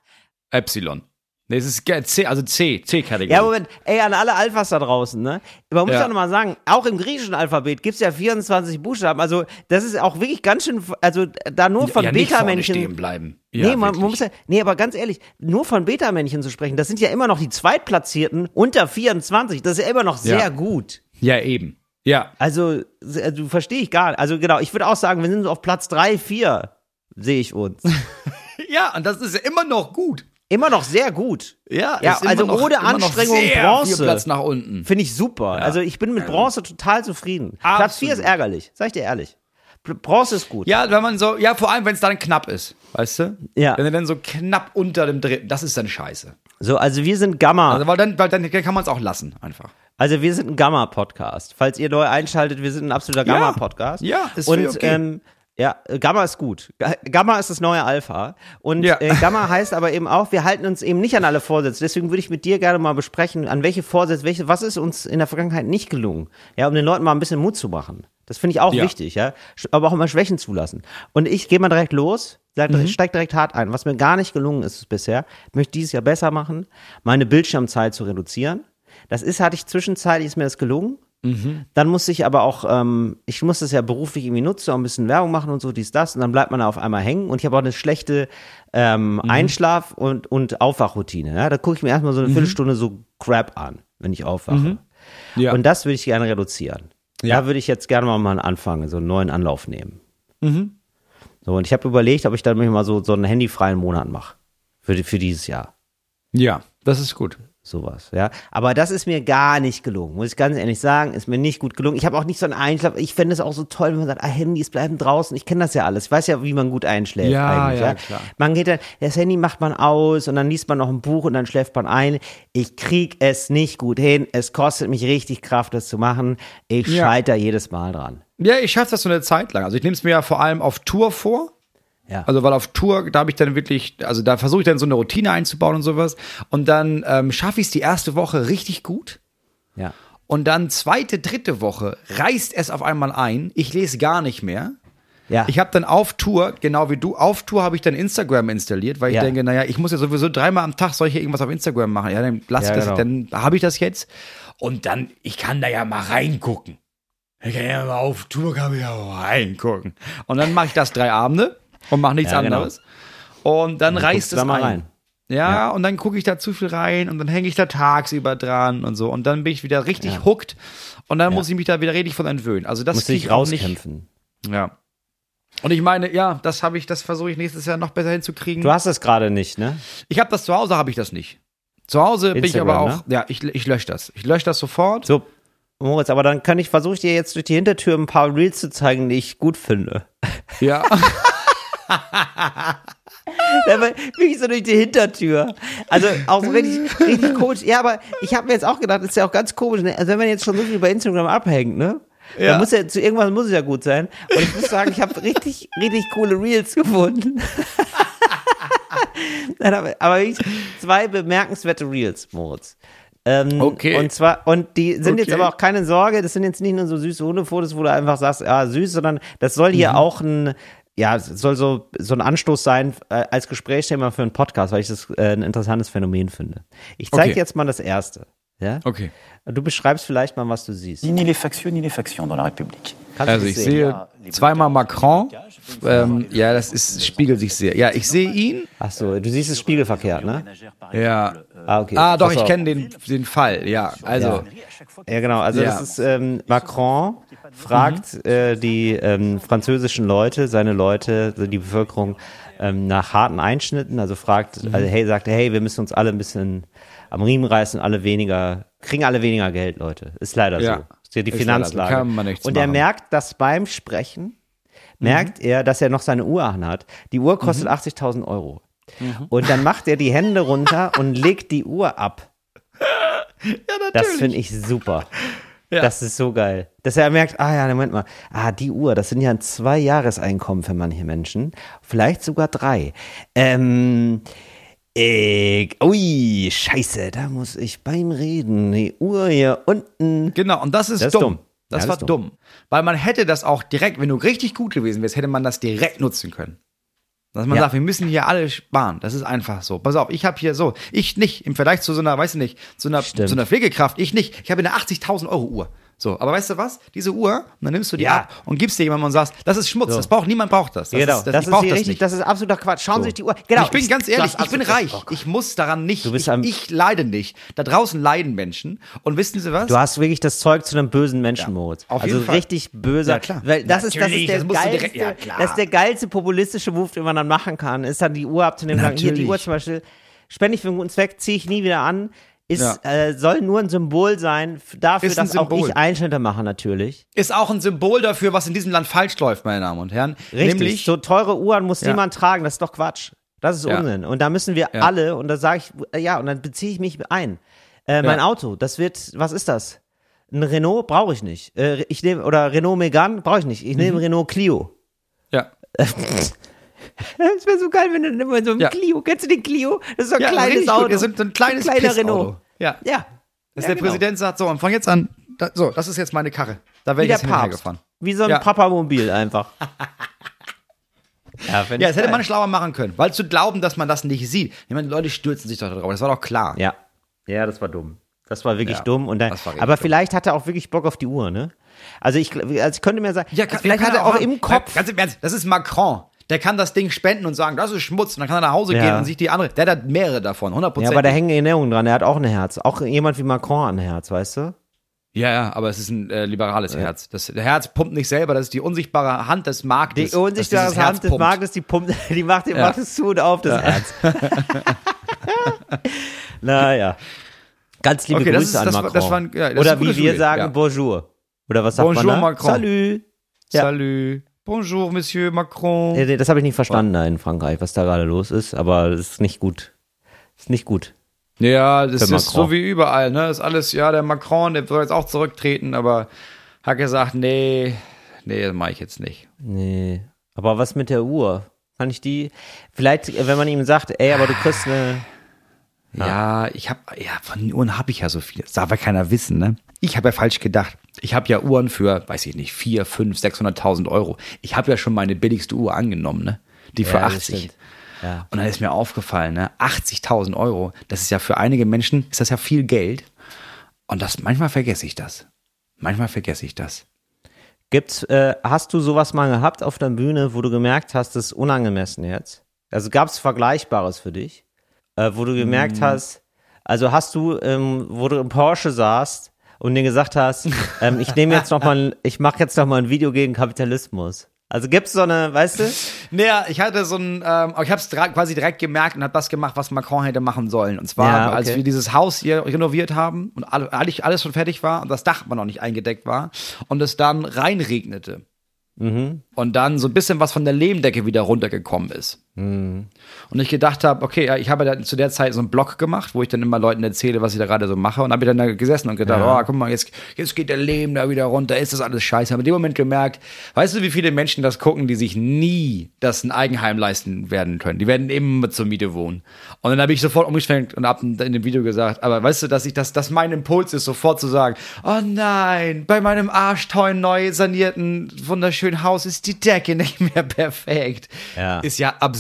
[SPEAKER 2] Epsilon. Nee, es ist C-Kategorie.
[SPEAKER 3] Ja, Moment, an alle Alphas da draußen, ne? Man muss ja nochmal sagen, auch im griechischen Alphabet gibt es ja 24 Buchstaben, also das ist auch wirklich ganz schön, also da nur von Beta-Männchen.
[SPEAKER 2] Stehen bleiben. Ja,
[SPEAKER 3] man muss ja, aber ganz ehrlich, nur von Beta-Männchen zu sprechen, das sind ja immer noch die Zweitplatzierten unter 24, das ist ja immer noch sehr gut.
[SPEAKER 2] Ja, eben. Ja.
[SPEAKER 3] Also verstehe ich gar nicht. Also genau, ich würde auch sagen, wir sind so auf Platz 3, 4, sehe ich uns.
[SPEAKER 2] Ja, und das ist ja immer noch gut.
[SPEAKER 3] Immer noch sehr gut.
[SPEAKER 2] Ja,
[SPEAKER 3] also ohne Anstrengung Bronze.
[SPEAKER 2] Viel Platz nach unten.
[SPEAKER 3] Finde ich super. Ja. Also ich bin mit Bronze total zufrieden. Absolut. Platz 4 ist ärgerlich, sag ich dir ehrlich. Bronze ist gut.
[SPEAKER 2] Ja, wenn man so, ja, vor allem, wenn es dann knapp ist, weißt du?
[SPEAKER 3] Ja.
[SPEAKER 2] Wenn er dann so knapp unter dem dritten, das ist dann scheiße.
[SPEAKER 3] So, also wir sind Gamma.
[SPEAKER 2] Also, weil dann kann man es auch lassen, einfach.
[SPEAKER 3] Also wir sind ein Gamma-Podcast. Falls ihr neu einschaltet, wir sind ein absoluter Gamma-Podcast.
[SPEAKER 2] Ja, ist
[SPEAKER 3] und,
[SPEAKER 2] okay.
[SPEAKER 3] Ja, Gamma ist gut. Gamma ist das neue Alpha. Und Gamma heißt aber eben auch, wir halten uns eben nicht an alle Vorsätze. Deswegen würde ich mit dir gerne mal besprechen, an welche Vorsätze, was ist uns in der Vergangenheit nicht gelungen? Ja, um den Leuten mal ein bisschen Mut zu machen. Das finde ich auch wichtig, ja. Aber auch immer Schwächen zulassen. Und ich gehe mal direkt los, steig direkt hart ein. Was mir gar nicht gelungen ist bisher, möchte dieses Jahr besser machen, meine Bildschirmzeit zu reduzieren. Hatte ich zwischenzeitlich, ist mir das gelungen. Dann musste ich aber auch, ich muss das ja beruflich irgendwie nutzen, auch ein bisschen Werbung machen und so, dies, das, und dann bleibt man da auf einmal hängen und ich habe auch eine schlechte Einschlaf- und Aufwachroutine. Ja? Da gucke ich mir erstmal so eine Viertelstunde so Crap an, wenn ich aufwache. Ja. Und das würde ich gerne reduzieren. Ja. Da würde ich jetzt gerne mal anfangen, so einen neuen Anlauf nehmen. So, und ich habe überlegt, ob ich dann mal so einen handyfreien Monat mache. Für dieses Jahr.
[SPEAKER 2] Ja, das ist gut.
[SPEAKER 3] Sowas, ja. Aber das ist mir gar nicht gelungen, muss ich ganz ehrlich sagen, ist mir nicht gut gelungen. Ich habe auch nicht so einen Einschlaf, ich fände es auch so toll, wenn man sagt, Handys bleiben draußen, ich kenne das ja alles, ich weiß ja, wie man gut einschläft eigentlich. Ja, klar. Man geht dann, das Handy macht man aus und dann liest man noch ein Buch und dann schläft man ein. Ich krieg es nicht gut hin, es kostet mich richtig Kraft, das zu machen. Ich scheitere jedes Mal dran.
[SPEAKER 2] Ja, ich schaffe das so eine Zeit lang. Also ich nehme es mir ja vor allem auf Tour vor. Ja. Also weil auf Tour, da habe ich dann wirklich, also da versuche ich dann so eine Routine einzubauen und sowas und dann schaffe ich es die erste Woche richtig gut.
[SPEAKER 3] Ja.
[SPEAKER 2] Und dann zweite, dritte Woche reißt es auf einmal ein, ich lese gar nicht mehr. Ja. Ich habe dann auf Tour, genau wie du, auf Tour habe ich dann Instagram installiert, weil ich denke, naja, ich muss ja sowieso 3-mal am Tag solche irgendwas auf Instagram machen. Ja, dann lass ich das, dann habe ich das jetzt und dann, ich kann da ja mal reingucken. Ich kann ja mal auf Tour, kann ich ja mal reingucken. Und dann mache ich das 3 Abende. Und mach nichts anderes. Und dann reißt es da mal rein. Ja, und dann gucke ich da zu viel rein und dann hänge ich da tagsüber dran und so. Und dann bin ich wieder richtig hooked und dann muss ich mich da wieder richtig von entwöhnen. Also das
[SPEAKER 3] muss ich rauskämpfen.
[SPEAKER 2] Ja. Und ich meine, das versuche ich nächstes Jahr noch besser hinzukriegen.
[SPEAKER 3] Du hast es gerade nicht, ne?
[SPEAKER 2] Ich habe das zu Hause, habe ich das nicht. Zu Hause bin ich aber auch, ich lösche das. Ich lösche das sofort.
[SPEAKER 3] So, Moritz, aber dann versuche ich dir jetzt durch die Hintertür ein paar Reels zu zeigen, die ich gut finde.
[SPEAKER 2] Ja.
[SPEAKER 3] Wirklich so durch die Hintertür. Also auch so richtig komisch. Ja, aber ich habe mir jetzt auch gedacht, das ist ja auch ganz komisch, ne? Also wenn man jetzt schon so viel bei Instagram abhängt, ne? Dann muss ja zu irgendwas muss es ja gut sein. Und ich muss sagen, ich habe richtig coole Reels gefunden. Aber wirklich 2 bemerkenswerte Reels, Moritz.
[SPEAKER 2] Okay.
[SPEAKER 3] Und die sind jetzt aber auch keine Sorge, das sind jetzt nicht nur so süße Hundefotos, wo du einfach sagst, ja, süß, sondern das soll hier auch es soll so ein Anstoß sein als Gesprächsthema für einen Podcast, weil ich das ein interessantes Phänomen finde. Ich zeige dir jetzt mal das erste. Ja?
[SPEAKER 2] Okay.
[SPEAKER 3] Du beschreibst vielleicht mal, was du siehst.
[SPEAKER 4] Ni les factieux, ni les factions dans la République.
[SPEAKER 3] Kannst du
[SPEAKER 2] Also
[SPEAKER 3] das
[SPEAKER 2] ich
[SPEAKER 3] sehen?
[SPEAKER 2] sehe zweimal Macron. Ja, spiegelt sich sehr. Ja, ich sehe ihn.
[SPEAKER 3] Ach so, du siehst es spiegelverkehrt, ne?
[SPEAKER 2] Ja.
[SPEAKER 3] Okay.
[SPEAKER 2] Doch,
[SPEAKER 3] Pass
[SPEAKER 2] ich
[SPEAKER 3] auf.
[SPEAKER 2] kenne den Fall. Ja, also.
[SPEAKER 3] Ja, genau. Also
[SPEAKER 2] Ja.
[SPEAKER 3] das ist Macron fragt die französischen Leute, seine Leute, also die Bevölkerung nach harten Einschnitten. Also sagt, hey, wir müssen uns alle ein bisschen am Riemen reißen, kriegen alle weniger Geld, Leute. Ist leider
[SPEAKER 2] Ja.
[SPEAKER 3] so. Ist ja die
[SPEAKER 2] Ist
[SPEAKER 3] Finanzlage.
[SPEAKER 2] leider so. Kann man nichts
[SPEAKER 3] Und er
[SPEAKER 2] machen.
[SPEAKER 3] merkt, dass beim Sprechen er, dass er noch seine Uhr anhat. Die Uhr kostet 80.000 Euro. Und dann macht er die Hände runter und legt die Uhr ab.
[SPEAKER 2] Ja, natürlich.
[SPEAKER 3] Das finde ich super.
[SPEAKER 2] Ja.
[SPEAKER 3] Das ist so geil. Dass er merkt, Moment mal, die Uhr, das sind ja 2 Jahreseinkommen für manche Menschen. Vielleicht sogar 3. Ui, scheiße, da muss ich beim Reden die Uhr hier unten.
[SPEAKER 2] Genau, und das ist
[SPEAKER 3] Das ist
[SPEAKER 2] dumm.
[SPEAKER 3] dumm.
[SPEAKER 2] Das
[SPEAKER 3] Ja,
[SPEAKER 2] war
[SPEAKER 3] das ist
[SPEAKER 2] dumm. Weil man hätte das auch direkt, wenn du richtig gut gewesen wärst, hätte man das direkt nutzen können. Dass man
[SPEAKER 3] Ja.
[SPEAKER 2] sagt, wir müssen hier alle sparen. Das ist einfach so. Pass auf, ich habe hier so, ich nicht, im Vergleich zu so einer, weiß ich nicht, zu einer Pflegekraft, ich nicht. Ich habe eine 80.000 Euro Uhr. So, aber weißt du was? Diese Uhr, und dann nimmst du die ab und gibst dir jemandem und sagst, das ist Schmutz, niemand braucht das.
[SPEAKER 3] Genau,
[SPEAKER 2] ich
[SPEAKER 3] das ist
[SPEAKER 2] brauch
[SPEAKER 3] hier
[SPEAKER 2] das
[SPEAKER 3] richtig,
[SPEAKER 2] nicht.
[SPEAKER 3] das ist absoluter Quatsch. Schauen Sie sich die Uhr. Genau.
[SPEAKER 2] Ich bin ganz ehrlich,
[SPEAKER 3] das
[SPEAKER 2] ich bin
[SPEAKER 3] absolut-
[SPEAKER 2] reich.
[SPEAKER 3] Oh Gott.
[SPEAKER 2] Ich muss daran nicht,
[SPEAKER 3] Du bist
[SPEAKER 2] ich leide nicht. Da draußen leiden Menschen. Und wissen Sie was?
[SPEAKER 3] Du hast wirklich das Zeug zu einem bösen Menschen, Moritz.
[SPEAKER 2] auf
[SPEAKER 3] also
[SPEAKER 2] jeden Fall.
[SPEAKER 3] richtig böser.
[SPEAKER 2] Ja, klar.
[SPEAKER 3] Weil das ist
[SPEAKER 2] Natürlich,
[SPEAKER 3] der
[SPEAKER 2] das musst du
[SPEAKER 3] geilste,
[SPEAKER 2] direkt- ja, klar.
[SPEAKER 3] das ist der geilste populistische Move, den man dann machen kann, ist dann die Uhr abzunehmen und sagen, hier die
[SPEAKER 2] Natürlich.
[SPEAKER 3] Uhr zum Beispiel, spende ich für einen guten Zweck, ziehe ich nie wieder an. Soll nur ein Symbol sein dafür,
[SPEAKER 2] Ist ein
[SPEAKER 3] dass auch
[SPEAKER 2] Symbol.
[SPEAKER 3] ich Einschnitte mache natürlich.
[SPEAKER 2] Ist auch ein Symbol dafür, was in diesem Land falsch läuft, meine Damen und Herren.
[SPEAKER 3] Richtig,
[SPEAKER 2] Nämlich,
[SPEAKER 3] so teure Uhren muss niemand tragen, das ist doch Quatsch. Das ist
[SPEAKER 2] Ja.
[SPEAKER 3] Unsinn. Und da müssen wir alle, und da sage ich, und dann beziehe ich mich ein. Mein Auto, das wird, was ist das? Ein Renault brauche ich nicht. Oder Renault Megane brauche ich nicht. Ich nehme Renault Clio.
[SPEAKER 2] ja.
[SPEAKER 3] Das wäre so geil, wenn du immer so ein
[SPEAKER 2] Ja.
[SPEAKER 3] Clio, kennst du den Clio? Das ist so ein
[SPEAKER 2] Ja,
[SPEAKER 3] kleines
[SPEAKER 2] richtig gut.
[SPEAKER 3] Auto.
[SPEAKER 2] Wir sind so ein kleines
[SPEAKER 3] kleiner
[SPEAKER 2] Pissauto.
[SPEAKER 3] Renault.
[SPEAKER 2] Ja.
[SPEAKER 3] Ja.
[SPEAKER 2] Dass
[SPEAKER 3] Ja,
[SPEAKER 2] der
[SPEAKER 3] genau.
[SPEAKER 2] Präsident sagt, so, und von jetzt an, das ist jetzt meine Karre. Da werde
[SPEAKER 3] Wie
[SPEAKER 2] ich
[SPEAKER 3] der
[SPEAKER 2] jetzt hinterher
[SPEAKER 3] Papst.
[SPEAKER 2] gefahren.
[SPEAKER 3] Wie so ein
[SPEAKER 2] Ja.
[SPEAKER 3] Papamobil einfach.
[SPEAKER 2] Ja, das hätte man schlauer machen können. Weil zu glauben, dass man das nicht sieht. Ich meine, die Leute stürzen sich doch darauf. Das war doch klar.
[SPEAKER 3] Ja. Ja, das war dumm. Das war wirklich
[SPEAKER 2] Ja,
[SPEAKER 3] dumm. Und dann,
[SPEAKER 2] das war richtig
[SPEAKER 3] aber
[SPEAKER 2] dumm.
[SPEAKER 3] vielleicht hat er auch wirklich Bock auf die Uhr, ne? Also ich könnte mir sagen, vielleicht hat er auch im Kopf.
[SPEAKER 2] Ganz im Ernst, das ist Macron. Der kann das Ding spenden und sagen, das ist Schmutz. Und dann kann er nach Hause gehen und sich die andere. Der hat mehrere davon, 100%.
[SPEAKER 3] Ja, aber da hängen Erinnerungen dran. Er hat auch ein Herz. Auch jemand wie Macron hat ein Herz, weißt du?
[SPEAKER 2] Ja, aber es ist ein liberales Herz. Der Herz pumpt nicht selber, das ist die unsichtbare Hand des Marktes.
[SPEAKER 3] Die unsichtbare
[SPEAKER 2] das dieses
[SPEAKER 3] Hand des
[SPEAKER 2] Herz pumpt.
[SPEAKER 3] Marktes, die macht es zu und auf, das Herz. Naja. Ganz liebe
[SPEAKER 2] Okay,
[SPEAKER 3] Grüße an Macron.
[SPEAKER 2] das war das ist
[SPEAKER 3] Oder
[SPEAKER 2] eine
[SPEAKER 3] wie
[SPEAKER 2] gute
[SPEAKER 3] wir
[SPEAKER 2] Studie,
[SPEAKER 3] sagen,
[SPEAKER 2] ja.
[SPEAKER 3] Bonjour. Oder was sagt
[SPEAKER 2] Bonjour,
[SPEAKER 3] man da?
[SPEAKER 2] Macron.
[SPEAKER 3] Salut. Ja.
[SPEAKER 2] Salut. Bonjour, Monsieur Macron.
[SPEAKER 3] Nee, das habe ich nicht verstanden da in Frankreich, was da gerade los ist, aber das ist nicht gut. Ist nicht gut.
[SPEAKER 2] Ja, das
[SPEAKER 3] Für
[SPEAKER 2] ist
[SPEAKER 3] Macron.
[SPEAKER 2] so wie überall, ne? Das ist alles, der Macron, der soll jetzt auch zurücktreten, aber hat gesagt, nee, das mache ich jetzt nicht.
[SPEAKER 3] Nee. Aber was mit der Uhr? Kann ich die, vielleicht, wenn man ihm sagt, ey, aber du kriegst eine,
[SPEAKER 2] Ja, von den Uhren habe ich ja so viel. Das darf ja keiner wissen, ne? Ich habe ja falsch gedacht. Ich habe ja Uhren für, weiß ich nicht, 4, 5, 600.000 Euro. Ich habe ja schon meine billigste Uhr angenommen, ne? Die für
[SPEAKER 3] Ja, das
[SPEAKER 2] 80.
[SPEAKER 3] stimmt. Ja.
[SPEAKER 2] Und dann ist mir aufgefallen, ne? 80.000 Euro, das ist ja für einige Menschen, ist das ja viel Geld. Und manchmal vergesse ich das.
[SPEAKER 3] Hast du sowas mal gehabt auf der Bühne, wo du gemerkt hast, das ist unangemessen jetzt? Also gab es Vergleichbares für dich? Wo du gemerkt hast, also hast du, wo du im Porsche saßt und dir gesagt hast, ich mache jetzt noch mal ein Video gegen Kapitalismus. Also gibt's so eine, weißt du?
[SPEAKER 2] Naja, ich hatte so ein, ich habe es quasi direkt gemerkt und habe das gemacht, was Macron hätte machen sollen. Und zwar, als wir dieses Haus hier renoviert haben und eigentlich alles schon fertig war und das Dach aber noch nicht eingedeckt war und es dann reinregnete. Und dann so ein bisschen was von der Lehmdecke wieder runtergekommen ist. Und ich gedacht habe, okay, ja, ich habe dann zu der Zeit so einen Blog gemacht, wo ich dann immer Leuten erzähle, was ich da gerade so mache. Und habe dann da gesessen und gedacht, oh, guck mal, jetzt geht der Lehm da wieder runter, ist das alles scheiße. Habe in dem Moment gemerkt, weißt du, wie viele Menschen das gucken, die sich nie das ein Eigenheim leisten werden können. Die werden immer zur Miete wohnen. Und dann habe ich sofort umgeschwenkt und habe in dem Video gesagt, aber weißt du, dass mein Impuls ist, sofort zu sagen, oh nein, bei meinem arschteuren, neu sanierten, wunderschönen Haus ist die Decke nicht mehr perfekt.
[SPEAKER 3] Ja.
[SPEAKER 2] Ist ja absurd.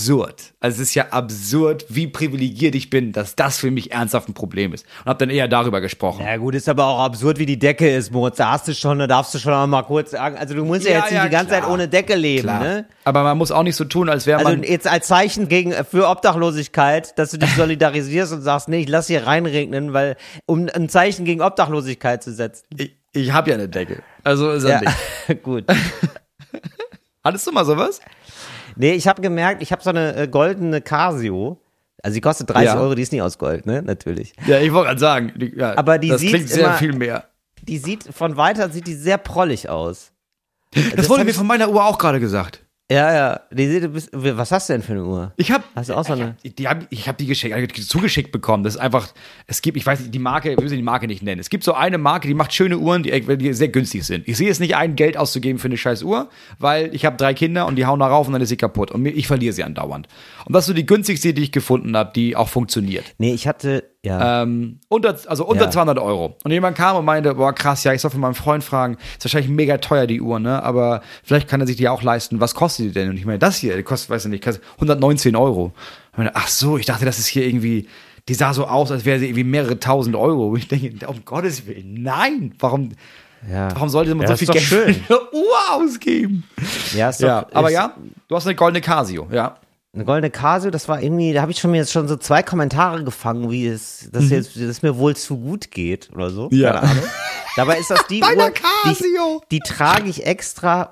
[SPEAKER 2] absurd. Also es ist ja absurd, wie privilegiert ich bin, dass das für mich ernsthaft ein Problem ist. Und habe dann eher darüber gesprochen.
[SPEAKER 3] Ja gut, ist aber auch absurd, wie die Decke ist, Moritz. Da darfst du schon noch mal kurz sagen. Also du musst ja jetzt nicht die ganze Zeit ohne Decke leben,
[SPEAKER 2] Klar.
[SPEAKER 3] Ne?
[SPEAKER 2] Aber man muss auch nicht so tun, als wäre man...
[SPEAKER 3] Also jetzt als Zeichen für Obdachlosigkeit, dass du dich solidarisierst und sagst, nee, ich lass hier reinregnen, weil um ein Zeichen gegen Obdachlosigkeit zu setzen.
[SPEAKER 2] Ich habe ja eine Decke. Also ist das nicht.
[SPEAKER 3] Gut.
[SPEAKER 2] Hattest du mal sowas?
[SPEAKER 3] Nee, ich habe gemerkt, ich habe so eine goldene Casio. Also die kostet 30 Euro, die ist nicht aus Gold, ne? Natürlich.
[SPEAKER 2] Ja, ich wollte gerade sagen.
[SPEAKER 3] Aber die
[SPEAKER 2] das
[SPEAKER 3] sieht
[SPEAKER 2] klingt sehr
[SPEAKER 3] immer,
[SPEAKER 2] viel mehr.
[SPEAKER 3] Die sieht von weiter sehr prollig aus.
[SPEAKER 2] Das wurde mir von meiner Uhr auch gerade gesagt.
[SPEAKER 3] Ja. Was hast du denn für eine Uhr? Hast du auch so eine?
[SPEAKER 2] Ich habe die zugeschickt bekommen. Das ist einfach, ich weiß nicht, wir müssen die Marke nicht nennen. Es gibt so eine Marke, die macht schöne Uhren, die sehr günstig sind. Ich sehe es nicht ein, Geld auszugeben für eine scheiß Uhr, weil ich habe 3 Kinder und die hauen da rauf und dann ist sie kaputt. Und ich verliere sie andauernd. Und das ist so die günstigste, die ich gefunden habe, die auch funktioniert.
[SPEAKER 3] Nee, ich hatte,
[SPEAKER 2] unter 200 Euro. Und jemand kam und meinte, boah krass, ja, ich soll von meinem Freund fragen, ist wahrscheinlich mega teuer, die Uhr, ne? Aber vielleicht kann er sich die auch leisten. Was kostet die denn? Und ich meine, das hier, die kostet, weiß ich nicht, 119 Euro. Und ich meine, ach so, ich dachte, das ist hier irgendwie, die sah so aus, als wäre sie irgendwie mehrere tausend Euro. Und ich denke, um Gottes Willen, nein, warum sollte man so viel Geld für eine Uhr ausgeben?
[SPEAKER 3] Ja, ist doch,
[SPEAKER 2] aber du hast eine goldene Casio, ja.
[SPEAKER 3] Eine goldene Casio, das war irgendwie, da habe ich mir schon so 2 Kommentare gefangen, wie das mir wohl zu gut geht oder so.
[SPEAKER 2] Ja.
[SPEAKER 3] Keine Ahnung. Dabei ist das die Uhr, die trage ich extra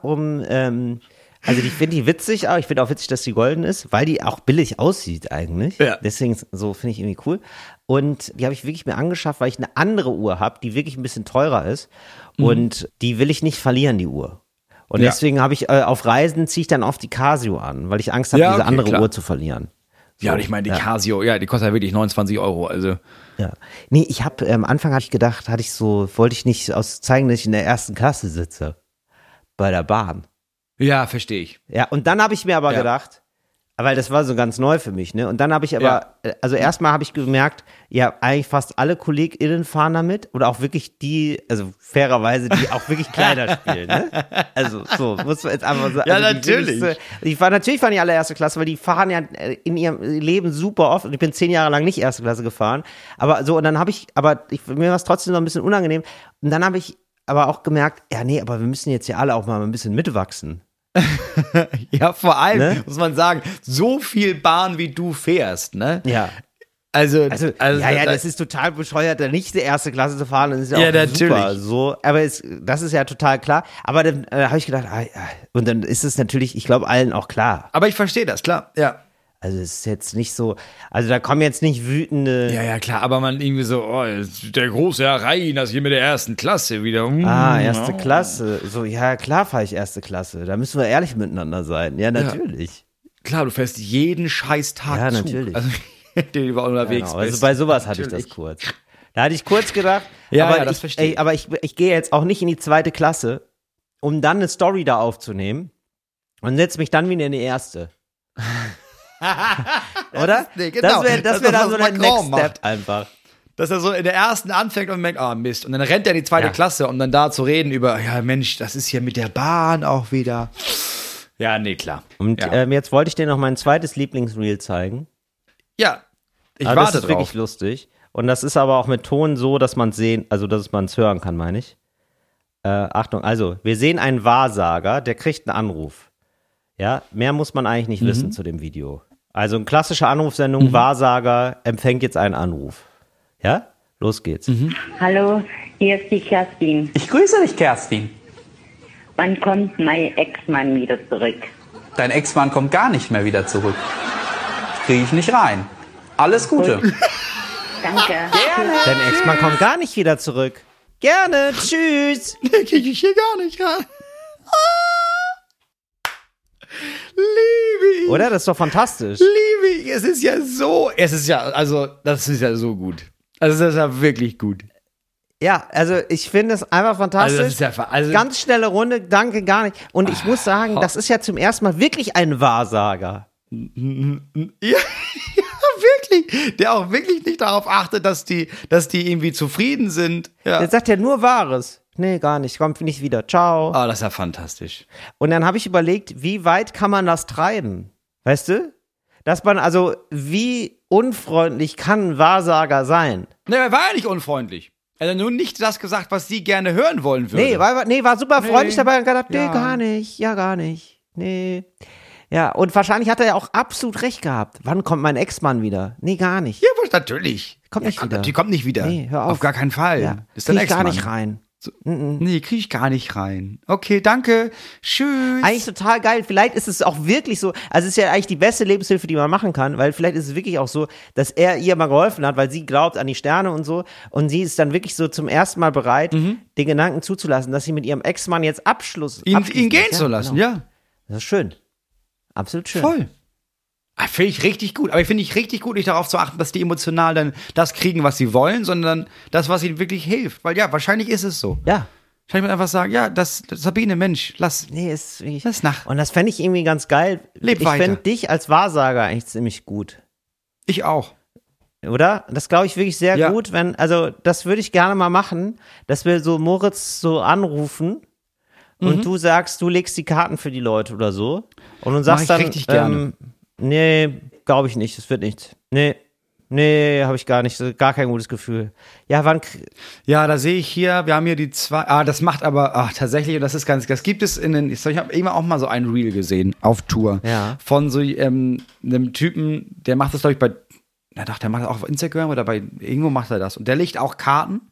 [SPEAKER 3] also ich finde die witzig, aber ich finde auch witzig, dass die golden ist, weil die auch billig aussieht eigentlich. Ja. Deswegen so finde ich irgendwie cool. Und die habe ich wirklich mir angeschafft, weil ich eine andere Uhr habe, die wirklich ein bisschen teurer ist. Und die will ich nicht verlieren, die Uhr. Und deswegen habe ich auf Reisen ziehe ich dann oft die Casio an, weil ich Angst habe, diese andere Uhr zu verlieren. So,
[SPEAKER 2] ja, und ich meine, die Casio, die kostet ja wirklich 29 Euro, also.
[SPEAKER 3] Ja. Nee, ich habe, am Anfang habe ich gedacht, wollte ich nicht zeigen, dass ich in der 1. Klasse sitze. Bei der Bahn.
[SPEAKER 2] Ja, verstehe ich.
[SPEAKER 3] Ja, und dann habe ich mir aber gedacht, weil das war so ganz neu für mich, ne? Und dann habe ich aber, also erstmal habe ich gemerkt, ja, eigentlich fast alle KollegInnen fahren damit oder auch wirklich also fairerweise, die auch wirklich Kleider spielen, ne? Also so, muss man jetzt einfach sagen.
[SPEAKER 2] Ja,
[SPEAKER 3] also
[SPEAKER 2] natürlich.
[SPEAKER 3] Natürlich fahren die alle 1. Klasse, weil die fahren ja in ihrem Leben super oft und ich bin 10 Jahre lang nicht 1. Klasse gefahren. Aber so, und dann habe mir war es trotzdem noch ein bisschen unangenehm. Und dann habe ich aber auch gemerkt, ja, nee, aber wir müssen jetzt ja alle auch mal ein bisschen mitwachsen.
[SPEAKER 2] Ja, vor allem, muss man sagen, so viel Bahn wie du fährst, ne?
[SPEAKER 3] Ja.
[SPEAKER 2] Also
[SPEAKER 3] das ist total bescheuert, da nicht die 1. Klasse zu fahren, das ist ja auch
[SPEAKER 2] natürlich.
[SPEAKER 3] Super so, aber das ist ja total klar, aber dann habe ich gedacht, und dann ist es natürlich, ich glaube, allen auch klar.
[SPEAKER 2] Aber ich verstehe das, klar, ja.
[SPEAKER 3] Also es ist jetzt nicht so, also da kommen jetzt nicht wütende...
[SPEAKER 2] Ja, klar, aber man irgendwie so, der große Herr Reiners hier mit der 1. Klasse wieder.
[SPEAKER 3] 1. Klasse, so, ja klar fahre ich 1. Klasse, da müssen wir ehrlich miteinander sein, ja natürlich.
[SPEAKER 2] Ja. Klar, du fährst jeden scheiß Tag
[SPEAKER 3] Ja,
[SPEAKER 2] Zug.
[SPEAKER 3] natürlich.
[SPEAKER 2] Also, den du unterwegs bist.
[SPEAKER 3] Also bei sowas hatte ich das kurz. Da hatte ich kurz gedacht,
[SPEAKER 2] das verstehe ich.
[SPEAKER 3] Aber ich gehe jetzt auch nicht in die 2. Klasse, um dann eine Story da aufzunehmen und setze mich dann wieder in die 1. Oder?
[SPEAKER 2] Genau.
[SPEAKER 3] Das wäre dann so der Next Step einfach.
[SPEAKER 2] Dass er so in der 1. anfängt und merkt, Mist. Und dann rennt er in die 2. Klasse, um dann da zu reden über, ja Mensch, das ist hier mit der Bahn auch wieder. Ja, nee, klar.
[SPEAKER 3] Und jetzt wollte ich dir noch mein zweites Lieblingsreel zeigen.
[SPEAKER 2] Ja, ich
[SPEAKER 3] aber
[SPEAKER 2] warte
[SPEAKER 3] das ist
[SPEAKER 2] drauf.
[SPEAKER 3] wirklich lustig. Und das ist aber auch mit Ton so, dass man es hören kann, meine ich. Achtung, also, wir sehen einen Wahrsager, der kriegt einen Anruf. Ja, mehr muss man eigentlich nicht wissen zu dem Video. Also, eine klassische Anrufsendung, Wahrsager empfängt jetzt einen Anruf. Ja, los geht's.
[SPEAKER 5] Hallo, hier ist die Kerstin.
[SPEAKER 6] Ich grüße dich, Kerstin.
[SPEAKER 5] Wann kommt mein Ex-Mann wieder zurück?
[SPEAKER 6] Dein Ex-Mann kommt gar nicht mehr wieder zurück. Kriege ich nicht rein. Alles Gute.
[SPEAKER 5] Danke.
[SPEAKER 6] Gerne.
[SPEAKER 3] Dein Ex-Mann kommt gar nicht wieder zurück. Gerne, tschüss.
[SPEAKER 2] Den kriege ich hier gar nicht rein. Liebe ich.
[SPEAKER 3] Oder? Das ist doch fantastisch.
[SPEAKER 2] Liebe ich. Das ist ja so gut. Also, das ist ja wirklich gut.
[SPEAKER 3] Ja, also ich finde es einfach fantastisch.
[SPEAKER 2] Also das ist ja,
[SPEAKER 3] ganz schnelle Runde, danke, gar nicht. Und ich muss sagen, das ist ja zum ersten Mal wirklich ein Wahrsager.
[SPEAKER 2] Ja, wirklich. Der auch wirklich nicht darauf achtet, dass die irgendwie zufrieden sind. Ja.
[SPEAKER 3] Der sagt ja nur Wahres. Nee, gar nicht, kommt nicht wieder. Ciao.
[SPEAKER 2] Das ist ja fantastisch.
[SPEAKER 3] Und dann habe ich überlegt, wie weit kann man das treiben? Weißt du? dass man, also, wie unfreundlich kann ein Wahrsager sein?
[SPEAKER 2] Ne, er war ja nicht unfreundlich. Er hat nur nicht das gesagt, was sie gerne hören wollen würde.
[SPEAKER 3] War super freundlich dabei und gedacht,
[SPEAKER 2] Ja.
[SPEAKER 3] nee, gar nicht, ja, gar nicht, nee. Ja, und wahrscheinlich hat er ja auch absolut recht gehabt. Wann kommt mein Ex-Mann wieder? Nee, gar nicht.
[SPEAKER 2] Ja, natürlich.
[SPEAKER 3] Kommt nicht wieder.
[SPEAKER 2] Die kommt nicht wieder.
[SPEAKER 3] Nee, hör auf.
[SPEAKER 2] Auf gar keinen Fall.
[SPEAKER 3] Ja,
[SPEAKER 2] Ist dein
[SPEAKER 3] krieg ich gar
[SPEAKER 2] Ex-Mann.
[SPEAKER 3] nicht rein.
[SPEAKER 2] Nee, krieg ich gar nicht rein. Okay, danke. Tschüss.
[SPEAKER 3] Eigentlich total geil. Vielleicht ist es auch wirklich so, also es ist ja eigentlich die beste Lebenshilfe, die man machen kann, weil vielleicht ist es wirklich auch so, dass er ihr mal geholfen hat, weil sie glaubt an die Sterne und so und sie ist dann wirklich so zum ersten Mal bereit, den Gedanken zuzulassen, dass sie mit ihrem Ex-Mann jetzt
[SPEAKER 2] ihn
[SPEAKER 3] abschließen
[SPEAKER 2] gehen
[SPEAKER 3] lässt.
[SPEAKER 2] zu lassen,
[SPEAKER 3] genau.
[SPEAKER 2] ja.
[SPEAKER 3] Das ist schön. Absolut schön.
[SPEAKER 2] Voll. Finde ich richtig gut. Aber ich finde ich richtig gut, nicht darauf zu achten, dass die emotional dann das kriegen, was sie wollen, sondern das, was ihnen wirklich hilft. Weil ja, wahrscheinlich ist es so.
[SPEAKER 3] Ja.
[SPEAKER 2] Wahrscheinlich man einfach sagen, ja, das Sabine, Mensch, lass.
[SPEAKER 3] Nee, ist wirklich.
[SPEAKER 2] Lass nach.
[SPEAKER 3] Und das fände ich irgendwie ganz geil.
[SPEAKER 2] Leb
[SPEAKER 3] ich
[SPEAKER 2] weiter.
[SPEAKER 3] fände dich als Wahrsager eigentlich ziemlich gut.
[SPEAKER 2] Ich auch.
[SPEAKER 3] Oder? Das glaube ich wirklich sehr
[SPEAKER 2] Ja.
[SPEAKER 3] gut, also das würde ich gerne mal machen, dass wir so Moritz so anrufen und du sagst, du legst die Karten für die Leute oder so. Und du sagst
[SPEAKER 2] ich
[SPEAKER 3] dann,
[SPEAKER 2] richtig gerne.
[SPEAKER 3] Nee, glaube ich nicht, das wird nichts. Nee, habe ich gar nicht, gar kein gutes Gefühl. Ja,
[SPEAKER 2] Ja, da sehe ich hier, wir haben hier die zwei, das macht aber, tatsächlich, und das gibt es ich habe immer auch mal so ein Reel gesehen, auf Tour,
[SPEAKER 3] Ja.
[SPEAKER 2] von so einem Typen, der macht das, glaube ich, der macht das auch auf Instagram oder irgendwo macht er das, und der legt auch Karten,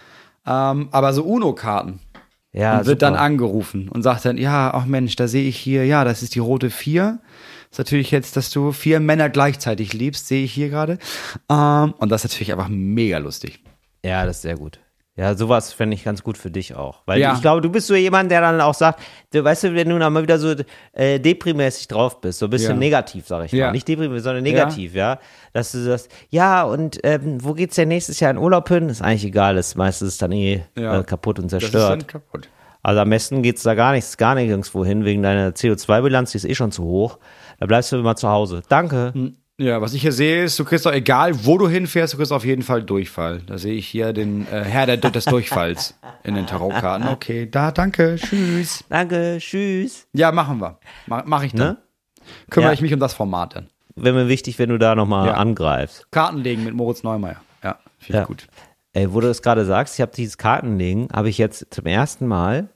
[SPEAKER 2] aber so UNO-Karten,
[SPEAKER 3] ja,
[SPEAKER 2] und wird
[SPEAKER 3] super.
[SPEAKER 2] dann angerufen und sagt dann, ja, ach Mensch, da sehe ich hier, ja, das ist die rote 4, ist natürlich jetzt, dass du 4 Männer gleichzeitig liebst, sehe ich hier gerade, und das ist natürlich einfach mega lustig.
[SPEAKER 3] Ja, das ist sehr gut. Ja, sowas fände ich ganz gut für dich auch. Weil
[SPEAKER 2] Ja.
[SPEAKER 3] ich glaube, du bist so jemand, der dann auch sagt, weißt du, wenn du dann mal wieder so deprimäßig drauf bist, so ein bisschen
[SPEAKER 2] Ja.
[SPEAKER 3] negativ, sag ich mal.
[SPEAKER 2] Ja.
[SPEAKER 3] Nicht deprimiert, sondern negativ, ja. Dass du sagst, ja, und wo geht's denn nächstes Jahr in Urlaub hin? Ist eigentlich egal, ist meistens dann kaputt und
[SPEAKER 2] Das ist
[SPEAKER 3] zerstört.
[SPEAKER 2] dann kaputt.
[SPEAKER 3] Also am besten geht's da gar nirgendwo hin, wegen deiner CO2-Bilanz, die ist schon zu hoch. Da bleibst du immer zu Hause. Danke.
[SPEAKER 2] Ja, was ich hier sehe, ist, du kriegst doch, egal wo du hinfährst, du kriegst auf jeden Fall Durchfall. Da sehe ich hier den Herr des Durchfalls in den Tarotkarten. Okay, danke, tschüss.
[SPEAKER 3] Danke, tschüss.
[SPEAKER 2] Ja, machen wir. Mach ich dann.
[SPEAKER 3] Ne?
[SPEAKER 2] Kümmere
[SPEAKER 3] Ja.
[SPEAKER 2] ich mich um das Format dann.
[SPEAKER 3] Wäre mir wichtig, wenn du da nochmal
[SPEAKER 2] Ja.
[SPEAKER 3] angreifst.
[SPEAKER 2] Karten legen mit Moritz Neumeier. Ja, finde ich
[SPEAKER 3] Ja.
[SPEAKER 2] gut.
[SPEAKER 3] Ey, wo du das gerade sagst, ich habe dieses Kartenlegen, habe ich jetzt zum ersten Mal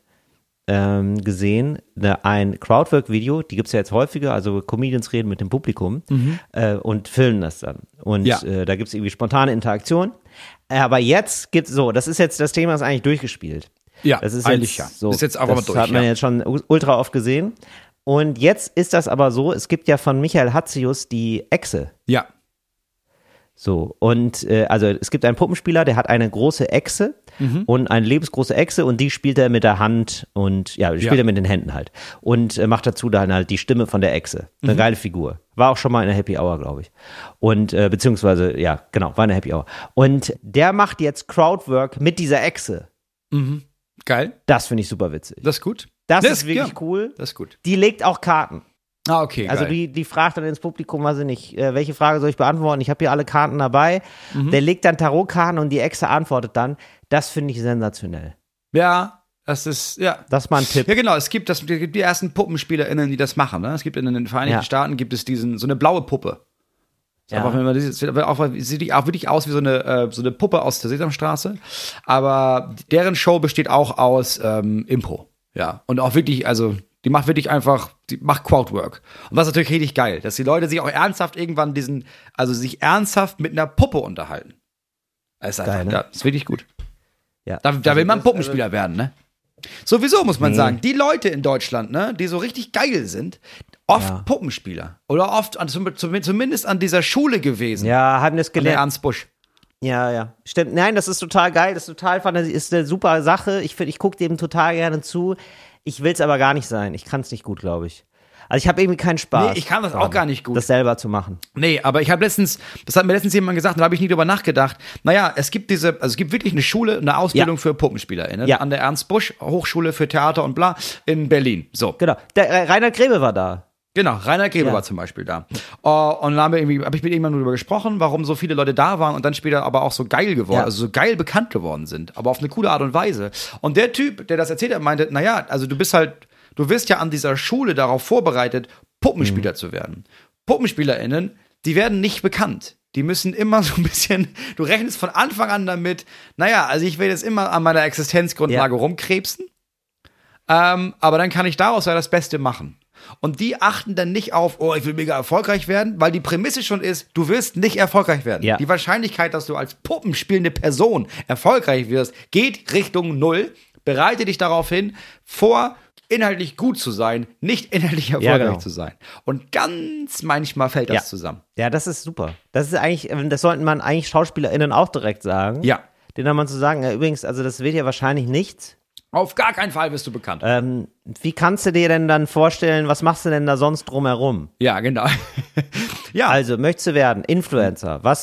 [SPEAKER 3] gesehen, ein Crowdwork-Video, die gibt's ja jetzt häufiger, also Comedians reden mit dem Publikum und filmen das dann. Und
[SPEAKER 2] Ja.
[SPEAKER 3] da gibt's irgendwie spontane Interaktion. Aber jetzt gibt's das Thema ist eigentlich durchgespielt.
[SPEAKER 2] Ja,
[SPEAKER 3] Das ist
[SPEAKER 2] eigentlich
[SPEAKER 3] jetzt
[SPEAKER 2] ja.
[SPEAKER 3] so.
[SPEAKER 2] Ist jetzt einfach
[SPEAKER 3] das
[SPEAKER 2] mal durch.
[SPEAKER 3] hat man
[SPEAKER 2] Ja.
[SPEAKER 3] jetzt schon ultra oft gesehen. Und jetzt ist das aber so, es gibt ja von Michael Hatzius die Echse.
[SPEAKER 2] Ja.
[SPEAKER 3] So, und also es gibt einen Puppenspieler, der hat eine große Echse und eine lebensgroße Echse und die spielt er mit der Hand und die spielt er mit den Händen halt. Und macht dazu dann halt die Stimme von der Echse. Eine geile Figur. War auch schon mal in der Happy Hour, glaube ich. Und beziehungsweise, ja, genau, war in der Happy Hour. Und der macht jetzt Crowdwork mit dieser Echse.
[SPEAKER 2] Geil.
[SPEAKER 3] Das finde ich super witzig.
[SPEAKER 2] Das ist gut.
[SPEAKER 3] Das ist wirklich
[SPEAKER 2] ja.
[SPEAKER 3] cool.
[SPEAKER 2] Das ist gut.
[SPEAKER 3] Die legt auch Karten.
[SPEAKER 2] Ah, okay,
[SPEAKER 3] Also
[SPEAKER 2] geil.
[SPEAKER 3] die fragt dann ins Publikum, weiß ich nicht, welche Frage soll ich beantworten? Ich habe hier alle Karten dabei. Der legt dann Tarotkarten und die Echse antwortet dann. Das finde ich sensationell.
[SPEAKER 2] Ja, das ist, ja.
[SPEAKER 3] Das ist mal ein Tipp.
[SPEAKER 2] Ja, genau, es gibt die ersten PuppenspielerInnen, die das machen. Ne? Es gibt in den Vereinigten Staaten gibt es so eine blaue Puppe.
[SPEAKER 3] Ja.
[SPEAKER 2] Aber wenn man sieht auch wirklich aus wie so eine Puppe aus der Sesamstraße. Aber deren Show besteht auch aus Impro. Ja. Und auch wirklich, also die macht Crowdwork. Und das ist natürlich richtig geil, dass die Leute sich auch ernsthaft irgendwann sich ernsthaft mit einer Puppe unterhalten. Das ist einfach,
[SPEAKER 3] Geil, ne?
[SPEAKER 2] ja, ist wirklich gut.
[SPEAKER 3] Ja.
[SPEAKER 2] Da will man Puppenspieler werden, ne? Sowieso muss man sagen, die Leute in Deutschland, ne, die so richtig geil sind, oft Puppenspieler. Oder oft zumindest an dieser Schule gewesen.
[SPEAKER 3] Ja, haben das
[SPEAKER 2] An der
[SPEAKER 3] gelernt.
[SPEAKER 2] Ernst Busch.
[SPEAKER 3] Ja. Stimmt. Nein, das ist total geil. Das ist total Fantasie. Ist eine super Sache. Ich gucke dem total gerne zu. Ich will es aber gar nicht sein. Ich kann es nicht gut, glaube ich. Also ich habe irgendwie keinen Spaß.
[SPEAKER 2] Nee, ich kann das auch gar nicht gut.
[SPEAKER 3] Das selber zu machen.
[SPEAKER 2] Nee, aber das hat mir letztens jemand gesagt, und da habe ich nie drüber nachgedacht. Naja, es gibt wirklich eine Schule, eine Ausbildung für PuppenspielerInnen
[SPEAKER 3] Ja.
[SPEAKER 2] an der Ernst Busch Hochschule für Theater und bla in Berlin. So.
[SPEAKER 3] Genau. Der Rainer Grebe war da.
[SPEAKER 2] Genau, Rainer Grebe
[SPEAKER 3] Ja.
[SPEAKER 2] war zum Beispiel da. Und dann habe ich mit irgendjemandem darüber gesprochen, warum so viele Leute da waren und dann später aber auch so geil geworden,
[SPEAKER 3] Ja.
[SPEAKER 2] also so geil bekannt geworden sind, aber auf eine coole Art und Weise. Und der Typ, der das erzählt hat, meinte, naja, also du wirst ja an dieser Schule darauf vorbereitet, Puppenspieler zu werden. PuppenspielerInnen, die werden nicht bekannt. Die müssen immer so ein bisschen, du rechnest von Anfang an damit, naja, also ich will jetzt immer an meiner Existenzgrundlage rumkrebsen, aber dann kann ich daraus ja das Beste machen. Und die achten dann nicht auf, oh, ich will mega erfolgreich werden, weil die Prämisse schon ist, du wirst nicht erfolgreich werden.
[SPEAKER 3] Ja.
[SPEAKER 2] Die Wahrscheinlichkeit, dass du als puppenspielende Person erfolgreich wirst, geht Richtung 0. Bereite dich darauf hin, inhaltlich gut zu sein, nicht inhaltlich erfolgreich zu sein. Und ganz manchmal fällt das zusammen.
[SPEAKER 3] Ja, das ist super. Das ist eigentlich, das sollten man eigentlich SchauspielerInnen auch direkt sagen.
[SPEAKER 2] Ja.
[SPEAKER 3] Denen dann mal zu sagen, ja, übrigens, also das wird ja wahrscheinlich nichts.
[SPEAKER 2] Auf gar keinen Fall wirst du bekannt.
[SPEAKER 3] Wie kannst du dir denn dann vorstellen, was machst du denn da sonst drumherum?
[SPEAKER 2] Ja, genau. Ja.
[SPEAKER 3] Also, möchtest du werden Influencer? Was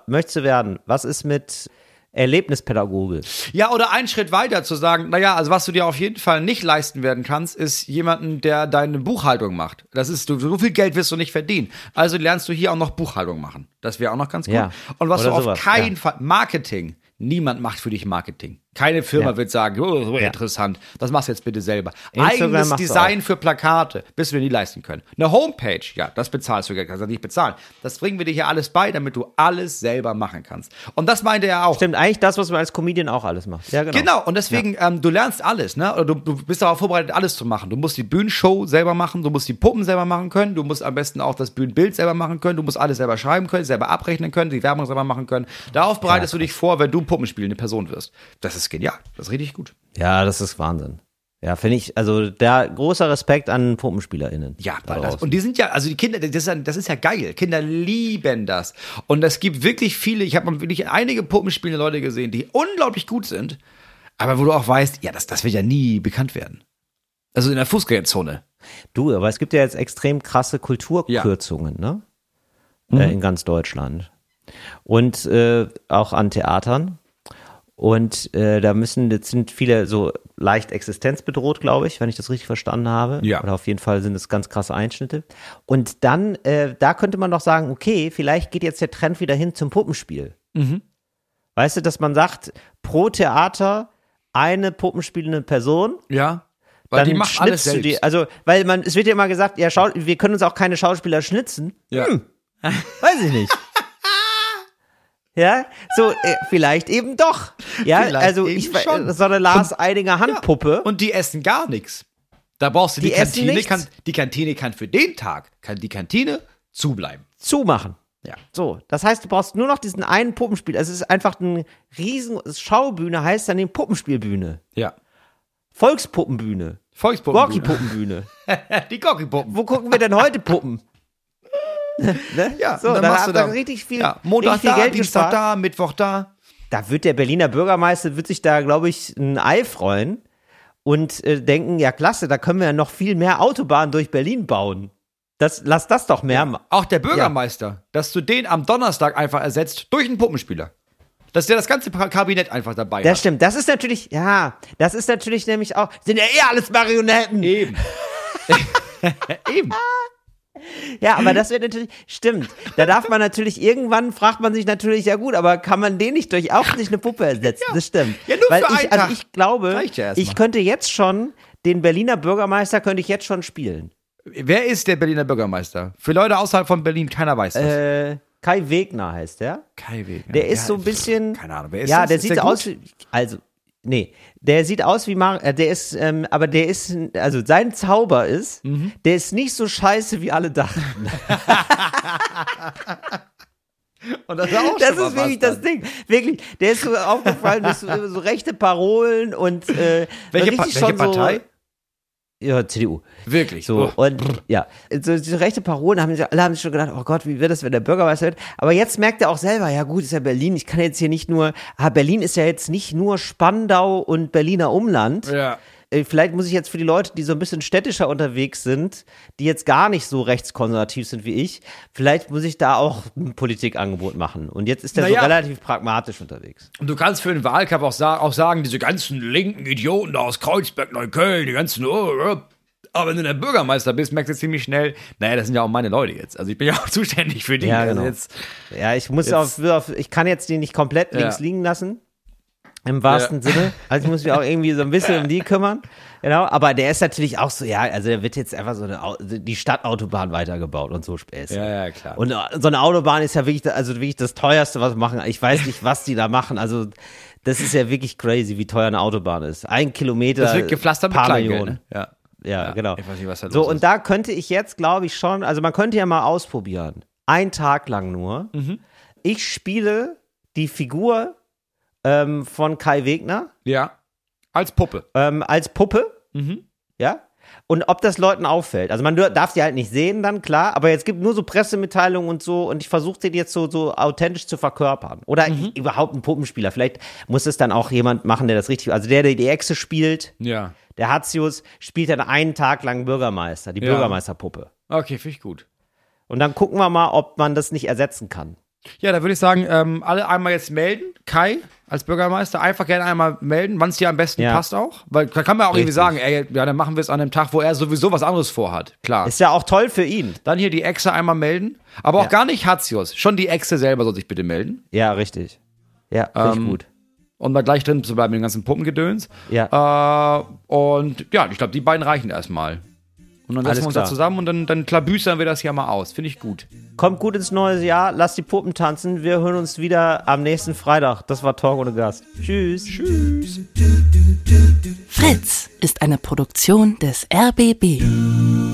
[SPEAKER 3] ist mit Erlebnispädagoge?
[SPEAKER 2] Ja, oder einen Schritt weiter zu sagen, naja, also was du dir auf jeden Fall nicht leisten werden kannst, ist jemanden, der deine Buchhaltung macht. So viel Geld wirst du nicht verdienen. Also lernst du hier auch noch Buchhaltung machen. Das wäre auch noch ganz gut.
[SPEAKER 3] Ja.
[SPEAKER 2] Und was
[SPEAKER 3] Oder
[SPEAKER 2] du auf
[SPEAKER 3] sowas,
[SPEAKER 2] keinen Fall, Marketing. Niemand macht für dich Marketing. Keine Firma wird sagen, oh, so interessant, das machst du jetzt bitte selber.
[SPEAKER 3] Instagram
[SPEAKER 2] Eigenes
[SPEAKER 3] machst du
[SPEAKER 2] Design für Plakate, wirst du dir nie leisten können. Eine Homepage, ja, das bezahlst du, kannst du nicht bezahlen. Das bringen wir dir hier alles bei, damit du alles selber machen kannst. Und das meinte er auch.
[SPEAKER 3] Stimmt, eigentlich das, was man als Comedian auch alles macht. Ja, genau.
[SPEAKER 2] Genau, und deswegen, du lernst alles, ne? Oder du bist darauf vorbereitet, alles zu machen. Du musst die Bühnenshow selber machen, du musst die Puppen selber machen können, du musst am besten auch das Bühnenbild selber machen können, du musst alles selber schreiben können, selber abrechnen können, die Werbung selber machen können. Darauf bereitest du dich vor, wenn du Puppenspielende Person wirst. Das ist genial, das ist richtig gut.
[SPEAKER 3] Ja, das ist Wahnsinn. Ja, finde ich, also der großer Respekt an PuppenspielerInnen.
[SPEAKER 2] Ja, und die sind ja, also die Kinder, das ist ja geil. Kinder lieben das. Und es gibt wirklich viele, ich habe wirklich einige puppenspielende Leute gesehen, die unglaublich gut sind, aber wo du auch weißt, ja, das wird ja nie bekannt werden. Also in der Fußgängerzone.
[SPEAKER 3] Du, aber es gibt ja jetzt extrem krasse Kulturkürzungen, ne? In ganz Deutschland. Und auch an Theatern. Und jetzt sind viele so leicht existenzbedroht, glaube ich, wenn ich das richtig verstanden habe.
[SPEAKER 2] Ja.
[SPEAKER 3] Oder auf jeden Fall sind es ganz krasse Einschnitte. Und dann, da könnte man doch sagen, okay, vielleicht geht jetzt der Trend wieder hin zum Puppenspiel. Mhm. Weißt du, dass man sagt, pro Theater eine puppenspielende Person.
[SPEAKER 2] Ja. Weil
[SPEAKER 3] Dann
[SPEAKER 2] die macht alles
[SPEAKER 3] schnitzt du
[SPEAKER 2] selbst.
[SPEAKER 3] Also, weil es wird ja immer gesagt, ja, wir können uns auch keine Schauspieler schnitzen.
[SPEAKER 2] Ja.
[SPEAKER 3] Weiß ich nicht. Ja, so, vielleicht eben doch. Ja,
[SPEAKER 2] Vielleicht
[SPEAKER 3] also
[SPEAKER 2] eben schon.
[SPEAKER 3] so eine Lars Eidinger Handpuppe.
[SPEAKER 2] Und die essen gar nichts. Da brauchst du die
[SPEAKER 3] essen
[SPEAKER 2] Kantine.
[SPEAKER 3] nichts.
[SPEAKER 2] Die Kantine kann für den Tag, die Kantine zubleiben.
[SPEAKER 3] Zumachen.
[SPEAKER 2] Ja.
[SPEAKER 3] So, das heißt, du brauchst nur noch diesen einen Puppenspiel. Es ist einfach ein riesen Schaubühne, heißt dann die Puppenspielbühne.
[SPEAKER 2] Ja.
[SPEAKER 3] Volkspuppenbühne.
[SPEAKER 2] Volkspuppenbühne.
[SPEAKER 3] Gorki-Puppenbühne.
[SPEAKER 2] Die Gorki-Puppen.
[SPEAKER 3] Wo gucken wir denn heute Puppen? Ne?
[SPEAKER 2] Ja,
[SPEAKER 3] so,
[SPEAKER 2] und dann
[SPEAKER 3] da
[SPEAKER 2] machst
[SPEAKER 3] hat
[SPEAKER 2] du
[SPEAKER 3] er
[SPEAKER 2] da
[SPEAKER 3] richtig viel,
[SPEAKER 2] Montag
[SPEAKER 3] richtig viel
[SPEAKER 2] da,
[SPEAKER 3] Geld
[SPEAKER 2] Dienstag
[SPEAKER 3] gespart.
[SPEAKER 2] da, Mittwoch da.
[SPEAKER 3] Da wird der Berliner Bürgermeister, wird sich da, glaube ich, ein Ei freuen und denken, ja klasse, da können wir ja noch viel mehr Autobahnen durch Berlin bauen. Lass das doch mehr machen.
[SPEAKER 2] Auch der Bürgermeister, dass du den am Donnerstag einfach ersetzt durch einen Puppenspieler. Dass der das ganze Kabinett einfach dabei
[SPEAKER 3] Das
[SPEAKER 2] hat.
[SPEAKER 3] stimmt, das ist natürlich nämlich auch, sind ja alles Marionetten.
[SPEAKER 2] Eben. Eben.
[SPEAKER 3] Ja, aber das wird natürlich, stimmt. Da darf man natürlich, irgendwann fragt man sich natürlich, ja gut, aber kann man den nicht durch auch nicht eine Puppe ersetzen? Das stimmt.
[SPEAKER 2] Ja, nur
[SPEAKER 3] Weil
[SPEAKER 2] für einen Tag.
[SPEAKER 3] ich glaube,
[SPEAKER 2] Reicht ja erstmal.
[SPEAKER 3] ich könnte jetzt schon, den Berliner Bürgermeister könnte ich jetzt schon spielen.
[SPEAKER 2] Wer ist der Berliner Bürgermeister? Für Leute außerhalb von Berlin, keiner weiß das.
[SPEAKER 3] Kai Wegner heißt der.
[SPEAKER 2] Kai Wegner.
[SPEAKER 3] Der ist so ein bisschen.
[SPEAKER 2] Keine Ahnung, wer ist
[SPEAKER 3] ja,
[SPEAKER 2] das?
[SPEAKER 3] der
[SPEAKER 2] Ist
[SPEAKER 3] sieht
[SPEAKER 2] der
[SPEAKER 3] so
[SPEAKER 2] gut?
[SPEAKER 3] aus wie. Also, nee. Der sieht aus wie aber der ist, also sein Zauber ist, der ist nicht so scheiße, wie alle dachten.
[SPEAKER 2] Und das ist auch
[SPEAKER 3] Das
[SPEAKER 2] schon mal
[SPEAKER 3] ist wirklich
[SPEAKER 2] was
[SPEAKER 3] das Ding. Wirklich, der ist so aufgefallen, dass so rechte Parolen und
[SPEAKER 2] Welche
[SPEAKER 3] richtig
[SPEAKER 2] Partei?
[SPEAKER 3] So, ja, CDU.
[SPEAKER 2] Wirklich.
[SPEAKER 3] So, und ja, so diese rechte Parolen alle haben sich schon gedacht, oh Gott, wie wird das, wenn der Bürgermeister wird? Aber jetzt merkt er auch selber, ja gut, ist ja Berlin, ich kann jetzt hier nicht nur, Berlin ist ja jetzt nicht nur Spandau und Berliner Umland.
[SPEAKER 2] Ja.
[SPEAKER 3] Vielleicht muss ich jetzt für die Leute, die so ein bisschen städtischer unterwegs sind, die jetzt gar nicht so rechtskonservativ sind wie ich, vielleicht muss ich da auch ein Politikangebot machen. Und jetzt ist er so relativ pragmatisch unterwegs.
[SPEAKER 2] Und du kannst für den Wahlkampf auch sagen, diese ganzen linken Idioten da aus Kreuzberg, Neukölln, die ganzen, aber wenn du der Bürgermeister bist, merkst du ziemlich schnell, naja, das sind ja auch meine Leute jetzt. Also ich bin ja auch zuständig für die.
[SPEAKER 3] Ja,
[SPEAKER 2] Also
[SPEAKER 3] genau.
[SPEAKER 2] jetzt,
[SPEAKER 3] Ja, ich muss ich kann jetzt die nicht komplett links liegen lassen. Im wahrsten Sinne. Also ich muss mich auch irgendwie so ein bisschen um die kümmern. Genau, aber der ist natürlich auch so, ja, also der wird jetzt einfach so die Stadtautobahn weitergebaut und so Späße.
[SPEAKER 2] Ja, klar.
[SPEAKER 3] Und so eine Autobahn ist ja wirklich das teuerste, was wir machen. Ich weiß nicht, was die da machen. Also das ist ja wirklich crazy, wie teuer eine Autobahn ist. 1 Kilometer,
[SPEAKER 2] Das wird gepflastert mit
[SPEAKER 3] paar
[SPEAKER 2] Kleingeld,
[SPEAKER 3] Millionen.
[SPEAKER 2] ne?
[SPEAKER 3] Ja, genau.
[SPEAKER 2] Ich weiß nicht, was da
[SPEAKER 3] So,
[SPEAKER 2] los
[SPEAKER 3] und
[SPEAKER 2] ist.
[SPEAKER 3] da könnte ich jetzt, glaube ich, schon, also man könnte ja mal ausprobieren. 1 Tag lang nur. Ich spiele die Figur von Kai Wegner.
[SPEAKER 2] Ja, als Puppe.
[SPEAKER 3] Als Puppe, ja, und ob das Leuten auffällt. Also man darf die halt nicht sehen dann, klar, aber jetzt gibt nur so Pressemitteilungen und so und ich versuche den jetzt so authentisch zu verkörpern. Oder überhaupt ein Puppenspieler. Vielleicht muss es dann auch jemand machen, der das richtig, also der die Echse spielt,
[SPEAKER 2] Ja.
[SPEAKER 3] der Hatzius spielt dann 1 Tag lang Bürgermeister, die
[SPEAKER 2] Ja.
[SPEAKER 3] Bürgermeisterpuppe.
[SPEAKER 2] Okay, finde ich gut.
[SPEAKER 3] Und dann gucken wir mal, ob man das nicht ersetzen kann.
[SPEAKER 2] Ja, da würde ich sagen, alle einmal jetzt melden. Kai als Bürgermeister, einfach gerne einmal melden, wann es dir am besten
[SPEAKER 3] Ja.
[SPEAKER 2] passt auch. Weil da kann man auch irgendwie
[SPEAKER 3] Richtig.
[SPEAKER 2] sagen, ey, ja, dann machen wir es an einem Tag, wo er sowieso was anderes vorhat. Klar.
[SPEAKER 3] Ist ja auch toll für ihn.
[SPEAKER 2] Dann hier die Echse einmal melden. Aber auch gar nicht Hatzius. Schon die Echse selber soll sich bitte melden.
[SPEAKER 3] Ja, richtig. Ja, finde ich gut.
[SPEAKER 2] Und mal gleich drin zu bleiben mit den ganzen Puppengedöns.
[SPEAKER 3] Ja.
[SPEAKER 2] Und ja, ich glaube, die beiden reichen erstmal. Und dann setzen
[SPEAKER 3] Alles
[SPEAKER 2] wir uns da
[SPEAKER 3] klar.
[SPEAKER 2] zusammen und dann klabüstern wir das hier mal aus. Finde ich gut.
[SPEAKER 3] Kommt gut ins neue Jahr, lasst die Puppen tanzen. Wir hören uns wieder am nächsten Freitag. Das war Talk ohne Gast. Tschüss.
[SPEAKER 1] Fritz ist eine Produktion des RBB.